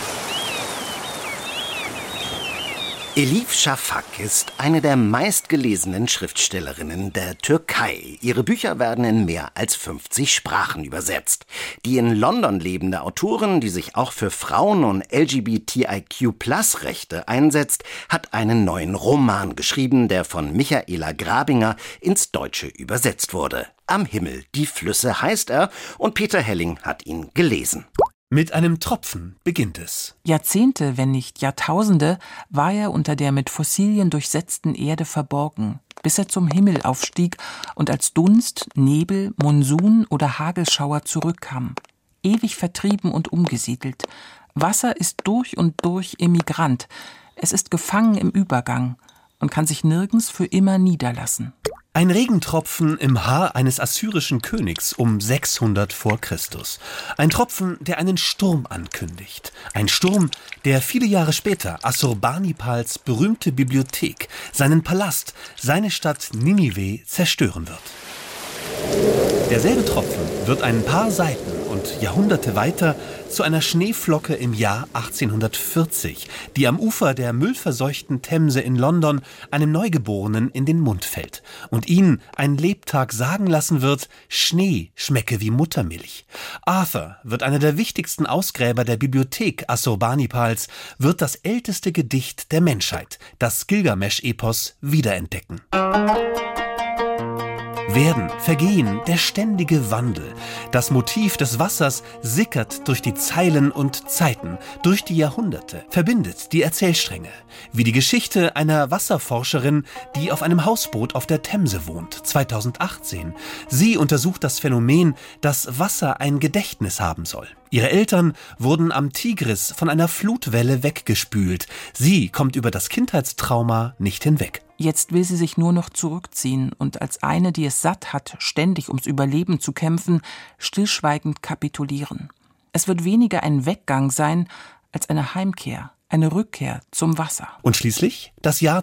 Elif Shafak ist eine der meistgelesenen Schriftstellerinnen der Türkei. Ihre Bücher werden in mehr als 50 Sprachen übersetzt. Die in London lebende Autorin, die sich auch für Frauen- und LGBTIQ+-Rechte einsetzt, hat einen neuen Roman geschrieben, der von Michaela Grabinger ins Deutsche übersetzt wurde. Am Himmel die Flüsse heißt er und Peter Helling hat ihn gelesen. Mit einem Tropfen beginnt es. Jahrzehnte, wenn nicht Jahrtausende, war er unter der mit Fossilien durchsetzten Erde verborgen, bis er zum Himmel aufstieg und als Dunst, Nebel, Monsun oder Hagelschauer zurückkam. Ewig vertrieben und umgesiedelt. Wasser ist durch und durch Emigrant. Es ist gefangen im Übergang und kann sich nirgends für immer niederlassen. Ein Regentropfen im Haar eines assyrischen Königs um 600 vor Christus. Ein Tropfen, der einen Sturm ankündigt. Ein Sturm, der viele Jahre später Assurbanipals berühmte Bibliothek, seinen Palast, seine Stadt Ninive zerstören wird. Derselbe Tropfen wird ein paar Seiten und Jahrhunderte weiter zu einer Schneeflocke im Jahr 1840, die am Ufer der müllverseuchten Themse in London einem Neugeborenen in den Mund fällt und ihn ein Lebtag sagen lassen wird, Schnee schmecke wie Muttermilch. Arthur wird einer der wichtigsten Ausgräber der Bibliothek Assurbanipals, wird das älteste Gedicht der Menschheit, das Gilgamesch-Epos, wiederentdecken. Werden, Vergehen, der ständige Wandel. Das Motiv des Wassers sickert durch die Zeilen und Zeiten, durch die Jahrhunderte, verbindet die Erzählstränge. Wie die Geschichte einer Wasserforscherin, die auf einem Hausboot auf der Themse wohnt, 2018. Sie untersucht das Phänomen, dass Wasser ein Gedächtnis haben soll. Ihre Eltern wurden am Tigris von einer Flutwelle weggespült. Sie kommt über das Kindheitstrauma nicht hinweg. Jetzt will sie sich nur noch zurückziehen und als eine, die es satt hat, ständig ums Überleben zu kämpfen, stillschweigend kapitulieren. Es wird weniger ein Weggang sein als eine Heimkehr, eine Rückkehr zum Wasser. Und schließlich das Jahr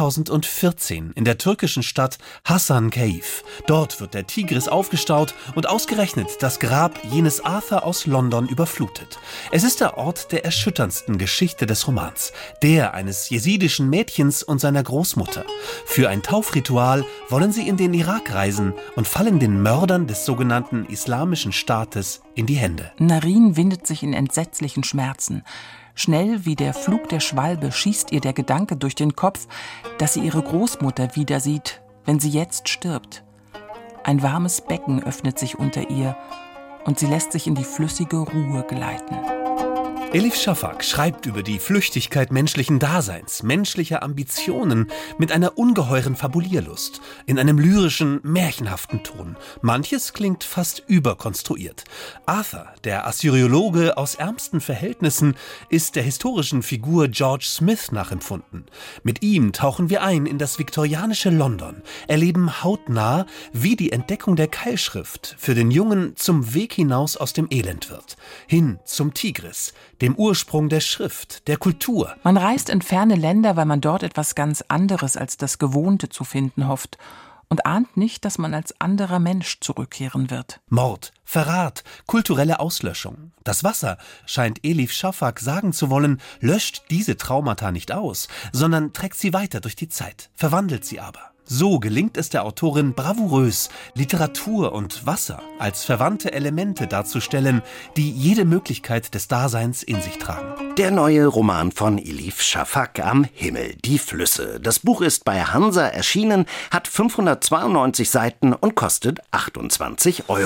2014 in der türkischen Stadt Hasankeyf. Dort wird der Tigris aufgestaut und ausgerechnet das Grab jenes Arthur aus London überflutet. Es ist der Ort der erschütterndsten Geschichte des Romans, der eines jesidischen Mädchens und seiner Großmutter. Für ein Taufritual wollen sie in den Irak reisen und fallen den Mördern des sogenannten Islamischen Staates in die Hände. Narin windet sich in entsetzlichen Schmerzen. Schnell wie der Flug der Schwalbe schießt ihr der Gedanke durch den Kopf, dass sie ihre Großmutter wieder sieht, wenn sie jetzt stirbt. Ein warmes Becken öffnet sich unter ihr und sie lässt sich in die flüssige Ruhe gleiten. Elif Shafak schreibt über die Flüchtigkeit menschlichen Daseins, menschlicher Ambitionen mit einer ungeheuren Fabulierlust, in einem lyrischen, märchenhaften Ton. Manches klingt fast überkonstruiert. Arthur, der Assyriologe aus ärmsten Verhältnissen, ist der historischen Figur George Smith nachempfunden. Mit ihm tauchen wir ein in das viktorianische London, erleben hautnah, wie die Entdeckung der Keilschrift für den Jungen zum Weg hinaus aus dem Elend wird, hin zum Tigris, dem Ursprung der Schrift, der Kultur. Man reist in ferne Länder, weil man dort etwas ganz anderes als das Gewohnte zu finden hofft und ahnt nicht, dass man als anderer Mensch zurückkehren wird. Mord, Verrat, kulturelle Auslöschung. Das Wasser, scheint Elif Shafak sagen zu wollen, löscht diese Traumata nicht aus, sondern trägt sie weiter durch die Zeit, verwandelt sie aber. So gelingt es der Autorin bravourös, Literatur und Wasser als verwandte Elemente darzustellen, die jede Möglichkeit des Daseins in sich tragen. Der neue Roman von Elif Shafak, Am Himmel, die Flüsse. Das Buch ist bei Hansa erschienen, hat 592 Seiten und kostet 28 €.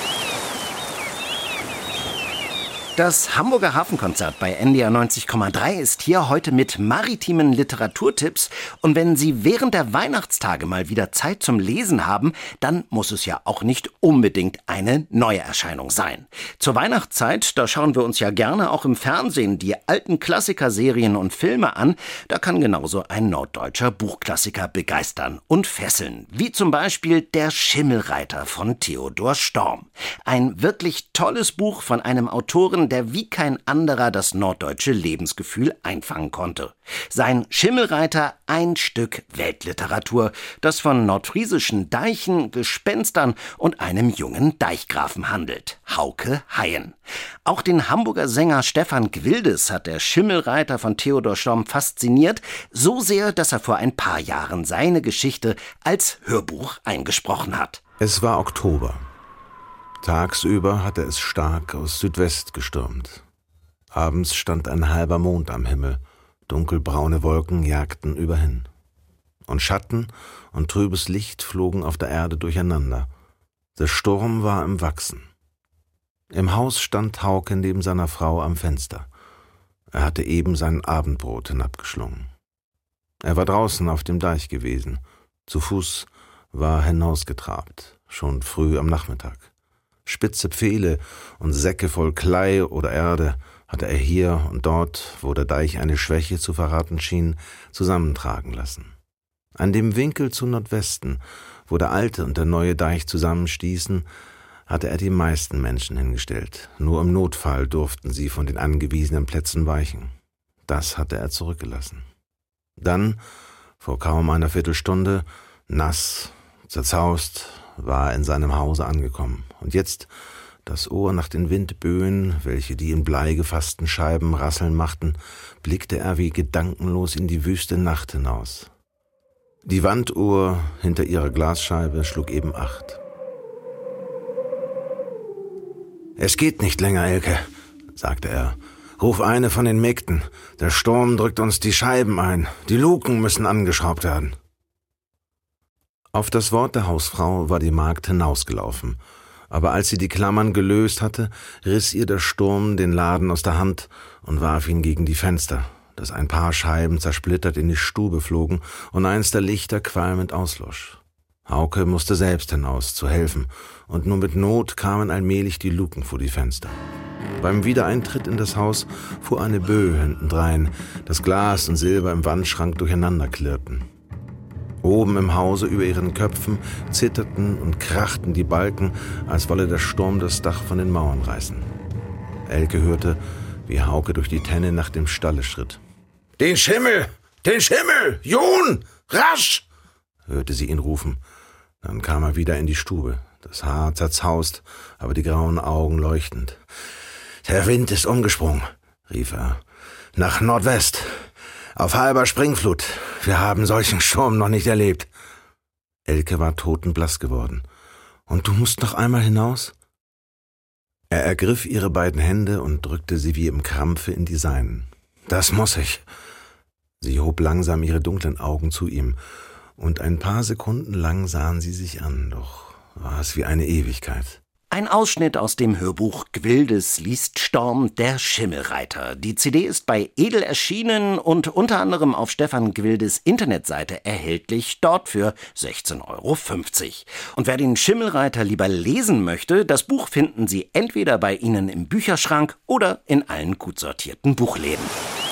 Das Hamburger Hafenkonzert bei NDR 90,3 ist hier heute mit maritimen Literaturtipps. Und wenn Sie während der Weihnachtstage mal wieder Zeit zum Lesen haben, dann muss es ja auch nicht unbedingt eine neue Erscheinung sein. Zur Weihnachtszeit, da schauen wir uns ja gerne auch im Fernsehen die alten Klassikerserien und Filme an. Da kann genauso ein norddeutscher Buchklassiker begeistern und fesseln. Wie zum Beispiel Der Schimmelreiter von Theodor Storm. Ein wirklich tolles Buch von einem Autoren, der wie kein anderer das norddeutsche Lebensgefühl einfangen konnte. Sein Schimmelreiter, ein Stück Weltliteratur, das von nordfriesischen Deichen, Gespenstern und einem jungen Deichgrafen handelt, Hauke Haien. Auch den Hamburger Sänger Stefan Gwildes hat der Schimmelreiter von Theodor Storm fasziniert, so sehr, dass er vor ein paar Jahren seine Geschichte als Hörbuch eingesprochen hat. Es war Oktober. Tagsüber hatte es stark aus Südwest gestürmt. Abends stand ein halber Mond am Himmel, dunkelbraune Wolken jagten überhin. Und Schatten und trübes Licht flogen auf der Erde durcheinander. Der Sturm war im Wachsen. Im Haus stand Hauke neben seiner Frau am Fenster. Er hatte eben sein Abendbrot hinabgeschlungen. Er war draußen auf dem Deich gewesen. Zu Fuß war hinausgetrabt, schon früh am Nachmittag. Spitze Pfähle und Säcke voll Klei oder Erde hatte er hier und dort, wo der Deich eine Schwäche zu verraten schien, zusammentragen lassen. An dem Winkel zu Nordwesten, wo der alte und der neue Deich zusammenstießen, hatte er die meisten Menschen hingestellt. Nur im Notfall durften sie von den angewiesenen Plätzen weichen. Das hatte er zurückgelassen. Dann, vor kaum einer Viertelstunde, nass, zerzaust, war er in seinem Hause angekommen. Und jetzt das Ohr nach den Windböen, welche die in Blei gefassten Scheiben rasseln machten, blickte er wie gedankenlos in die wüste Nacht hinaus. Die Wanduhr hinter ihrer Glasscheibe schlug eben 8. »Es geht nicht länger, Elke«, sagte er. »Ruf eine von den Mägden. Der Sturm drückt uns die Scheiben ein. Die Luken müssen angeschraubt werden.« Auf das Wort der Hausfrau war die Magd hinausgelaufen. Aber als sie die Klammern gelöst hatte, riss ihr der Sturm den Laden aus der Hand und warf ihn gegen die Fenster, dass ein paar Scheiben zersplittert in die Stube flogen und eins der Lichter qualmend auslosch. Hauke musste selbst hinaus, zu helfen, und nur mit Not kamen allmählich die Luken vor die Fenster. Beim Wiedereintritt in das Haus fuhr eine Böe hintendrein, das Glas und Silber im Wandschrank durcheinander klirrten. Oben im Hause über ihren Köpfen zitterten und krachten die Balken, als wolle der Sturm das Dach von den Mauern reißen. Elke hörte, wie Hauke durch die Tenne nach dem Stalle schritt. »Den Schimmel! Den Schimmel! John! Rasch!« hörte sie ihn rufen. Dann kam er wieder in die Stube, das Haar zerzaust, aber die grauen Augen leuchtend. »Der Wind ist umgesprungen«, rief er. »Nach Nordwest. Auf halber Springflut. Wir haben solchen Sturm noch nicht erlebt.« Elke war totenblass geworden. »Und du musst noch einmal hinaus?« Er ergriff ihre beiden Hände und drückte sie wie im Krampfe in die seinen. »Das muss ich.« Sie hob langsam ihre dunklen Augen zu ihm, und ein paar Sekunden lang sahen sie sich an, doch war es wie eine Ewigkeit. Ein Ausschnitt aus dem Hörbuch Gwildes liest Storm, der Schimmelreiter. Die CD ist bei Edel erschienen und unter anderem auf Stefan Gwildes Internetseite erhältlich, dort für 16,50 €. Und wer den Schimmelreiter lieber lesen möchte, das Buch finden Sie entweder bei Ihnen im Bücherschrank oder in allen gut sortierten Buchläden.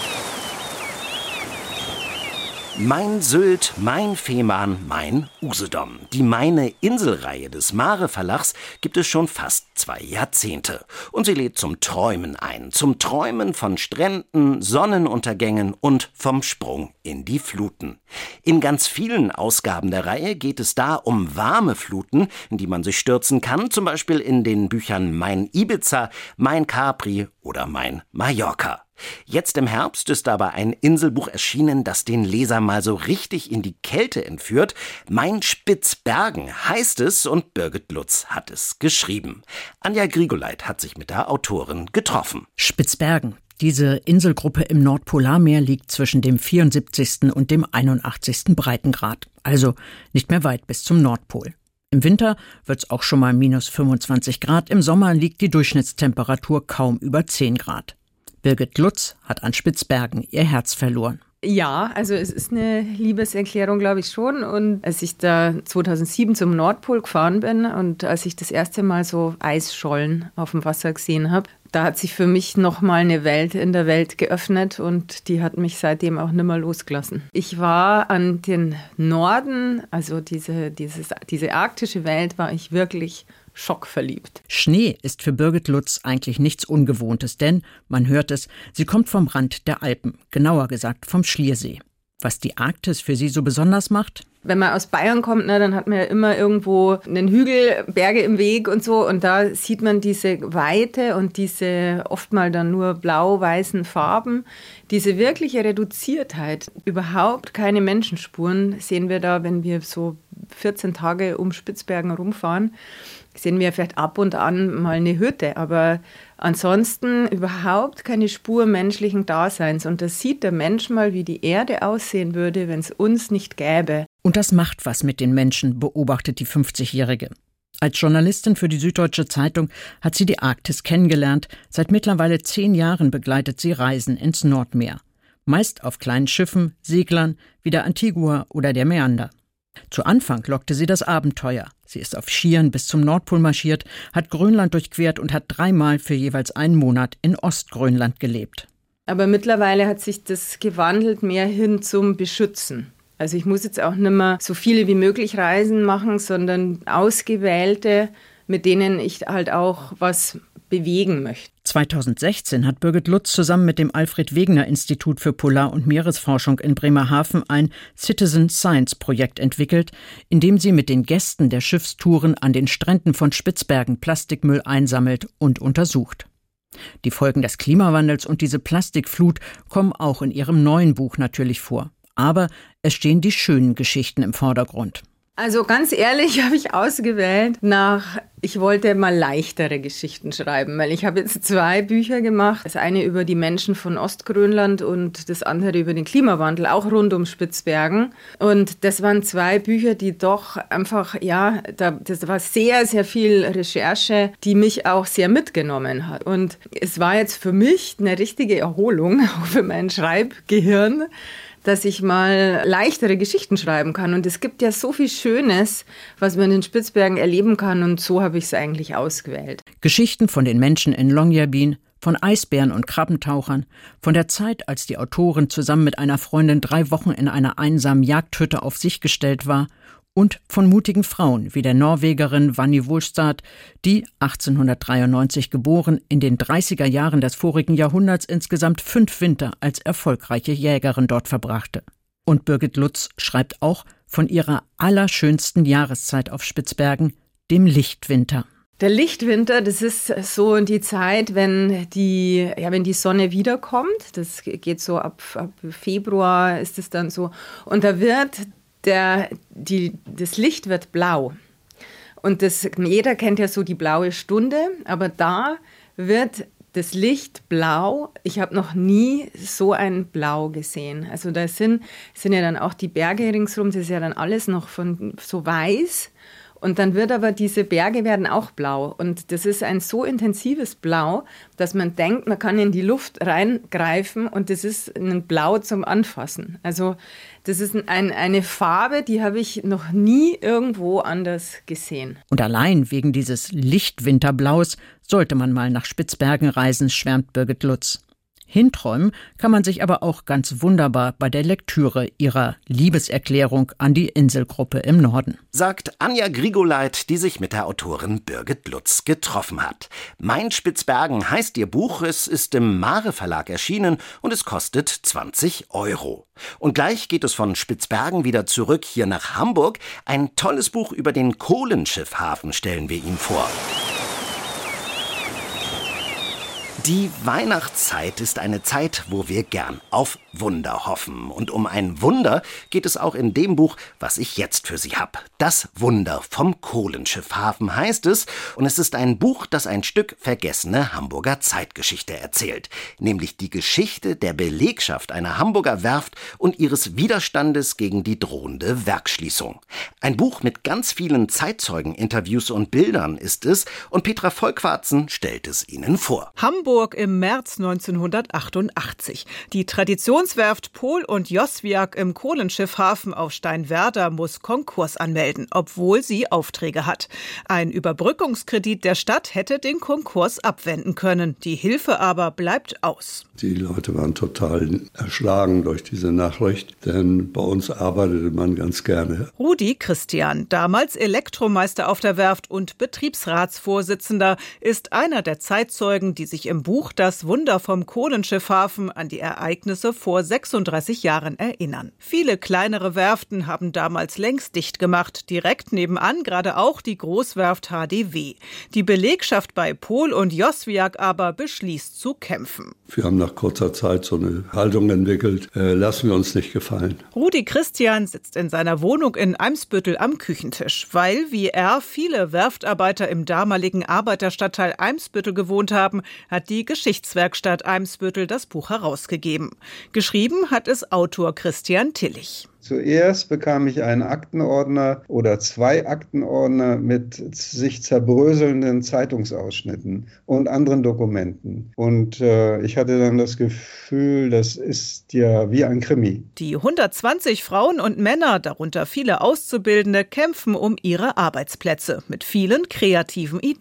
Mein Sylt, mein Fehmarn, mein Usedom. Die Meine Inselreihe des Mare Verlags gibt es schon fast 2 Jahrzehnte. Und sie lädt zum Träumen ein. Zum Träumen von Stränden, Sonnenuntergängen und vom Sprung in die Fluten. In ganz vielen Ausgaben der Reihe geht es da um warme Fluten, in die man sich stürzen kann. Zum Beispiel in den Büchern Mein Ibiza, Mein Capri oder Mein Mallorca. Jetzt im Herbst ist aber ein Inselbuch erschienen, das den Leser mal so richtig in die Kälte entführt. Mein Spitzbergen heißt es und Birgit Lutz hat es geschrieben. Anja Grigoleit hat sich mit der Autorin getroffen. Spitzbergen. Diese Inselgruppe im Nordpolarmeer liegt zwischen dem 74. und dem 81. Breitengrad, also nicht mehr weit bis zum Nordpol. Im Winter wird's auch schon mal minus 25 Grad, im Sommer liegt die Durchschnittstemperatur kaum über 10 Grad. Birgit Lutz hat an Spitzbergen ihr Herz verloren. Ja, also es ist eine Liebeserklärung, glaube ich schon. Und als ich da 2007 zum Nordpol gefahren bin und als ich das erste Mal so Eisschollen auf dem Wasser gesehen habe, da hat sich für mich nochmal eine Welt in der Welt geöffnet und die hat mich seitdem auch nimmer losgelassen. Ich war an den Norden, also diese arktische Welt, war ich wirklich schockverliebt. Schnee ist für Birgit Lutz eigentlich nichts Ungewohntes, denn, man hört es, sie kommt vom Rand der Alpen, genauer gesagt vom Schliersee. Was die Arktis für sie so besonders macht? Wenn man aus Bayern kommt, dann hat man ja immer irgendwo einen Hügel, Berge im Weg und so. Und da sieht man diese Weite und diese oftmals dann nur blau-weißen Farben. Diese wirkliche Reduziertheit, überhaupt keine Menschenspuren sehen wir da, wenn wir so 14 Tage um Spitzbergen rumfahren. Sehen wir vielleicht ab und an mal eine Hütte, aber ansonsten überhaupt keine Spur menschlichen Daseins. Und da sieht der Mensch mal, wie die Erde aussehen würde, wenn es uns nicht gäbe. Und das macht was mit den Menschen, beobachtet die 50-Jährige. Als Journalistin für die Süddeutsche Zeitung hat sie die Arktis kennengelernt. Seit mittlerweile 10 Jahren begleitet sie Reisen ins Nordmeer. Meist auf kleinen Schiffen, Seglern, wie der Antigua oder der Mäander. Zu Anfang lockte sie das Abenteuer. Sie ist auf Skiern bis zum Nordpol marschiert, hat Grönland durchquert und hat 3-mal für jeweils einen Monat in Ostgrönland gelebt. Aber mittlerweile hat sich das gewandelt mehr hin zum Beschützen. Also ich muss jetzt auch nicht mehr so viele wie möglich Reisen machen, sondern ausgewählte, mit denen ich halt auch was bewegen möchte. 2016 hat Birgit Lutz zusammen mit dem Alfred-Wegener-Institut für Polar- und Meeresforschung in Bremerhaven ein Citizen-Science-Projekt entwickelt, in dem sie mit den Gästen der Schiffstouren an den Stränden von Spitzbergen Plastikmüll einsammelt und untersucht. Die Folgen des Klimawandels und diese Plastikflut kommen auch in ihrem neuen Buch natürlich vor. Aber es stehen die schönen Geschichten im Vordergrund. Also ganz ehrlich habe ich ausgewählt ich wollte mal leichtere Geschichten schreiben, weil ich habe jetzt 2 Bücher gemacht. Das eine über die Menschen von Ostgrönland und das andere über den Klimawandel, auch rund um Spitzbergen. Und das waren 2 Bücher, die doch einfach, das war sehr, sehr viel Recherche, die mich auch sehr mitgenommen hat. Und es war jetzt für mich eine richtige Erholung, auch für mein Schreibgehirn, dass ich mal leichtere Geschichten schreiben kann. Und es gibt ja so viel Schönes, was man in den Spitzbergen erleben kann. Und so habe ich es eigentlich ausgewählt. Geschichten von den Menschen in Longyearbyen, von Eisbären und Krabbentauchern, von der Zeit, als die Autorin zusammen mit einer Freundin 3 Wochen in einer einsamen Jagdhütte auf sich gestellt war, und von mutigen Frauen wie der Norwegerin Vanni Wolstad, die 1893 geboren, in den 30er Jahren des vorigen Jahrhunderts insgesamt 5 Winter als erfolgreiche Jägerin dort verbrachte. Und Birgit Lutz schreibt auch von ihrer allerschönsten Jahreszeit auf Spitzbergen, dem Lichtwinter. Der Lichtwinter, das ist so die Zeit, wenn die Sonne wiederkommt. Das geht so ab Februar ist es dann so. Und da wird das Licht wird blau. Und jeder kennt ja so die blaue Stunde, aber da wird das Licht blau. Ich habe noch nie so ein Blau gesehen. Also da sind ja dann auch die Berge ringsherum, das ist ja dann alles noch so weiß. Und dann wird aber diese Berge werden auch blau. Und das ist ein so intensives Blau, dass man denkt, man kann in die Luft reingreifen und das ist ein Blau zum Anfassen. Also das ist eine Farbe, die habe ich noch nie irgendwo anders gesehen. Und allein wegen dieses Lichtwinterblaus sollte man mal nach Spitzbergen reisen, schwärmt Birgit Lutz. Hinträumen kann man sich aber auch ganz wunderbar bei der Lektüre ihrer Liebeserklärung an die Inselgruppe im Norden. Sagt Anja Grigoleit, die sich mit der Autorin Birgit Lutz getroffen hat. Mein Spitzbergen heißt ihr Buch, es ist im Mare Verlag erschienen und es kostet 20 €. Und gleich geht es von Spitzbergen wieder zurück hier nach Hamburg. Ein tolles Buch über den Kohlenschiffhafen stellen wir Ihnen vor. Die Weihnachtszeit ist eine Zeit, wo wir gern auf Wunder hoffen. Und um ein Wunder geht es auch in dem Buch, was ich jetzt für Sie habe. Das Wunder vom Kohlenschiffhafen heißt es. Und es ist ein Buch, das ein Stück vergessene Hamburger Zeitgeschichte erzählt. Nämlich die Geschichte der Belegschaft einer Hamburger Werft und ihres Widerstandes gegen die drohende Werksschließung. Ein Buch mit ganz vielen Zeitzeugeninterviews und Bildern ist es. Und Petra Volkwarzen stellt es Ihnen vor. Hamburg im März 1988. Die Traditionswerft Pohl und Joswiak im Kohlenschiffhafen auf Steinwerder muss Konkurs anmelden, obwohl sie Aufträge hat. Ein Überbrückungskredit der Stadt hätte den Konkurs abwenden können. Die Hilfe aber bleibt aus. Die Leute waren total erschlagen durch diese Nachricht, denn bei uns arbeitete man ganz gerne. Rudi Christian, damals Elektromeister auf der Werft und Betriebsratsvorsitzender, ist einer der Zeitzeugen, die sich im Buch Das Wunder vom Kohlenschiffhafen an die Ereignisse vor 36 Jahren erinnern. Viele kleinere Werften haben damals längst dicht gemacht, direkt nebenan gerade auch die Großwerft HDW. Die Belegschaft bei Pohl und Joswiak aber beschließt zu kämpfen. Wir haben nach kurzer Zeit so eine Haltung entwickelt, lassen wir uns nicht gefallen. Rudi Christian sitzt in seiner Wohnung in Eimsbüttel am Küchentisch, weil, wie er, viele Werftarbeiter im damaligen Arbeiterstadtteil Eimsbüttel gewohnt haben, hat die Geschichtswerkstatt Eimsbüttel das Buch herausgegeben. Geschrieben hat es Autor Christian Tillich. Zuerst bekam ich einen Aktenordner oder 2 Aktenordner mit sich zerbröselnden Zeitungsausschnitten und anderen Dokumenten. Und ich hatte dann das Gefühl, das ist ja wie ein Krimi. Die 120 Frauen und Männer, darunter viele Auszubildende, kämpfen um ihre Arbeitsplätze mit vielen kreativen Ideen.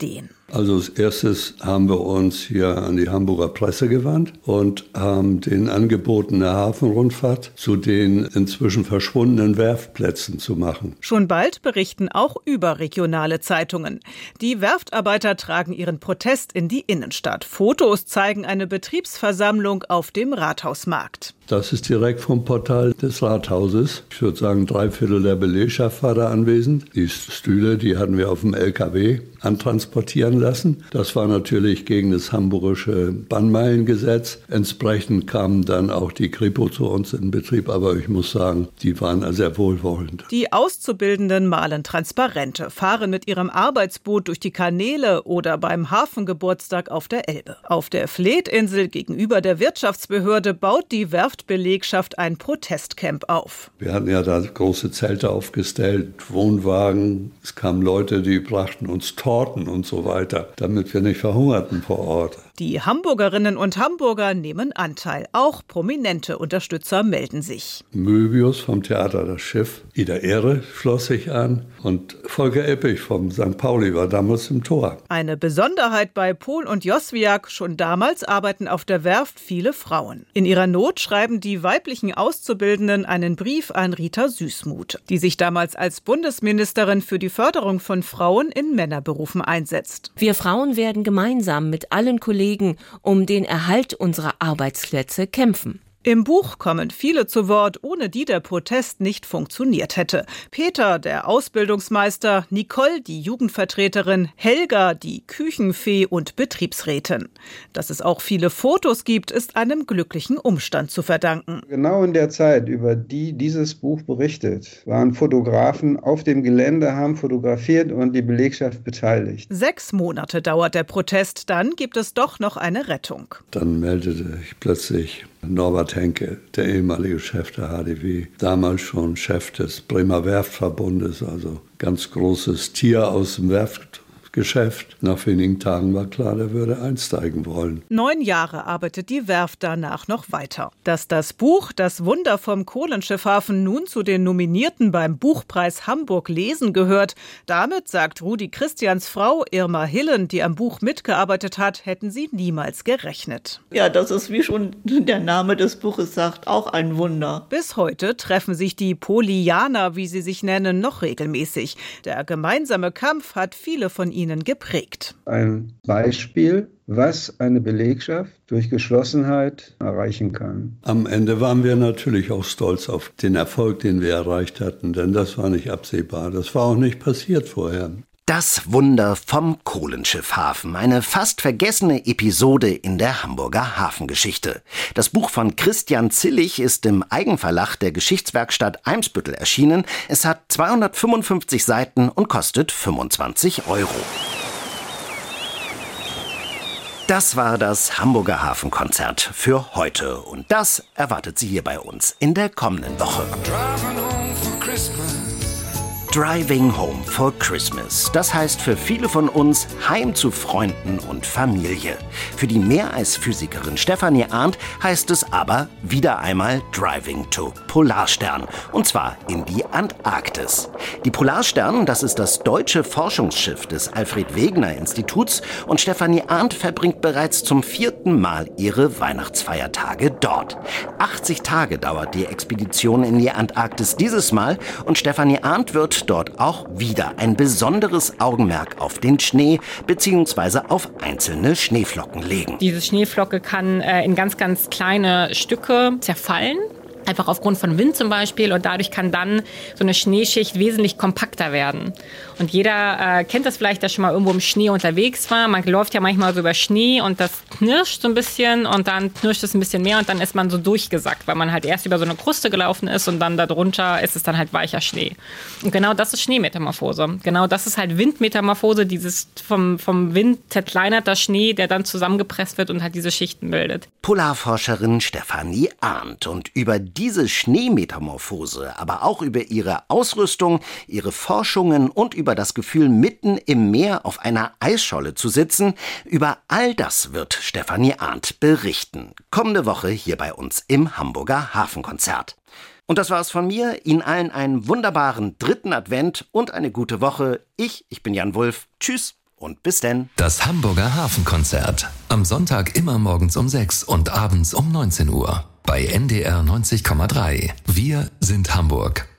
Also als erstes haben wir uns hier an die Hamburger Presse gewandt und haben denen angeboten, eine Hafenrundfahrt zu den inzwischen verschwundenen Werftplätzen zu machen. Schon bald berichten auch überregionale Zeitungen. Die Werftarbeiter tragen ihren Protest in die Innenstadt. Fotos zeigen eine Betriebsversammlung auf dem Rathausmarkt. Das ist direkt vom Portal des Rathauses. Ich würde sagen, 3/4 der Belegschaft war da anwesend. Die Stühle, die hatten wir auf dem LKW antransportieren lassen. Das war natürlich gegen das hamburgische Bannmeilengesetz. Entsprechend kamen dann auch die Kripo zu uns in Betrieb. Aber ich muss sagen, die waren sehr wohlwollend. Die Auszubildenden malen Transparente, fahren mit ihrem Arbeitsboot durch die Kanäle oder beim Hafengeburtstag auf der Elbe. Auf der Fleetinsel gegenüber der Wirtschaftsbehörde baut die Werftbelegschaft ein Protestcamp auf. Wir hatten ja da große Zelte aufgestellt, Wohnwagen. Es kamen Leute, die brachten uns Torten und so weiter, damit wir nicht verhungerten vor Ort. Die Hamburgerinnen und Hamburger nehmen Anteil. Auch prominente Unterstützer melden sich. Möbius vom Theater Das Schiff, Ida Ehre schloss sich an und Volker Eppich vom St. Pauli war damals im Tor. Eine Besonderheit bei Pohl und Joswiak, schon damals arbeiten auf der Werft viele Frauen. In ihrer Not schreiben die weiblichen Auszubildenden einen Brief an Rita Süßmuth, die sich damals als Bundesministerin für die Förderung von Frauen in Männerberufen einsetzt. Wir Frauen werden gemeinsam mit allen Kollegen um den Erhalt unserer Arbeitsplätze kämpfen. Im Buch kommen viele zu Wort, ohne die der Protest nicht funktioniert hätte. Peter, der Ausbildungsmeister, Nicole, die Jugendvertreterin, Helga, die Küchenfee und Betriebsrätin. Dass es auch viele Fotos gibt, ist einem glücklichen Umstand zu verdanken. Genau in der Zeit, über die dieses Buch berichtet, waren Fotografen auf dem Gelände, haben fotografiert und die Belegschaft beteiligt. 6 Monate dauert der Protest, dann gibt es doch noch eine Rettung. Dann meldete sich plötzlich Norbert Henke, der ehemalige Chef der HDW, damals schon Chef des Bremer Werftverbundes, also ganz großes Tier aus dem Werftgeschäft. Nach wenigen Tagen war klar, der würde einsteigen wollen. 9 Jahre arbeitet die Werft danach noch weiter. Dass das Buch Das Wunder vom Kohlenschiffhafen nun zu den Nominierten beim Buchpreis Hamburg lesen gehört, damit, sagt Rudi Christians Frau Irma Hillen, die am Buch mitgearbeitet hat, hätten sie niemals gerechnet. Ja, das ist, wie schon der Name des Buches sagt, auch ein Wunder. Bis heute treffen sich die Polianer, wie sie sich nennen, noch regelmäßig. Der gemeinsame Kampf hat viele von ihnen geprägt. Ein Beispiel, was eine Belegschaft durch Geschlossenheit erreichen kann. Am Ende waren wir natürlich auch stolz auf den Erfolg, den wir erreicht hatten, denn das war nicht absehbar. Das war auch nicht passiert vorher. Das Wunder vom Kohlenschiffhafen, eine fast vergessene Episode in der Hamburger Hafengeschichte. Das Buch von Christian Zillig ist im Eigenverlag der Geschichtswerkstatt Eimsbüttel erschienen. Es hat 255 Seiten und kostet 25 €. Das war das Hamburger Hafenkonzert für heute. Und das erwartet Sie hier bei uns in der kommenden Woche. Driving Home for Christmas. Das heißt für viele von uns heim zu Freunden und Familie. Für die Meereisphysikerin Stefanie Arndt heißt es aber wieder einmal Driving to Polarstern. Und zwar in die Antarktis. Die Polarstern, das ist das deutsche Forschungsschiff des Alfred-Wegener-Instituts. Und Stefanie Arndt verbringt bereits zum 4. Mal ihre Weihnachtsfeiertage dort. 80 Tage dauert die Expedition in die Antarktis dieses Mal. Und Stefanie Arndt wird dort auch wieder ein besonderes Augenmerk auf den Schnee bzw. auf einzelne Schneeflocken legen. Diese Schneeflocke kann in ganz, ganz kleine Stücke zerfallen. Einfach aufgrund von Wind zum Beispiel. Und dadurch kann dann so eine Schneeschicht wesentlich kompakter werden. Und jeder kennt das vielleicht, der schon mal irgendwo im Schnee unterwegs war. Man läuft ja manchmal so über Schnee und das knirscht so ein bisschen und dann knirscht es ein bisschen mehr und dann ist man so durchgesackt, weil man halt erst über so eine Kruste gelaufen ist und dann darunter ist es dann halt weicher Schnee. Und genau das ist Schneemetamorphose. Genau das ist halt Windmetamorphose, dieses vom Wind zerkleinerter Schnee, der dann zusammengepresst wird und halt diese Schichten bildet. Polarforscherin Stefanie Arndt. Und über diese Schneemetamorphose, aber auch über ihre Ausrüstung, ihre Forschungen und über das Gefühl, mitten im Meer auf einer Eisscholle zu sitzen, über all das wird Stefanie Arndt berichten. Kommende Woche hier bei uns im Hamburger Hafenkonzert. Und das war's von mir. Ihnen allen einen wunderbaren 3. Advent und eine gute Woche. Ich bin Jan Wulff. Tschüss und bis denn. Das Hamburger Hafenkonzert. Am Sonntag immer morgens um 6 und abends um 19 Uhr. Bei NDR 90,3. Wir sind Hamburg.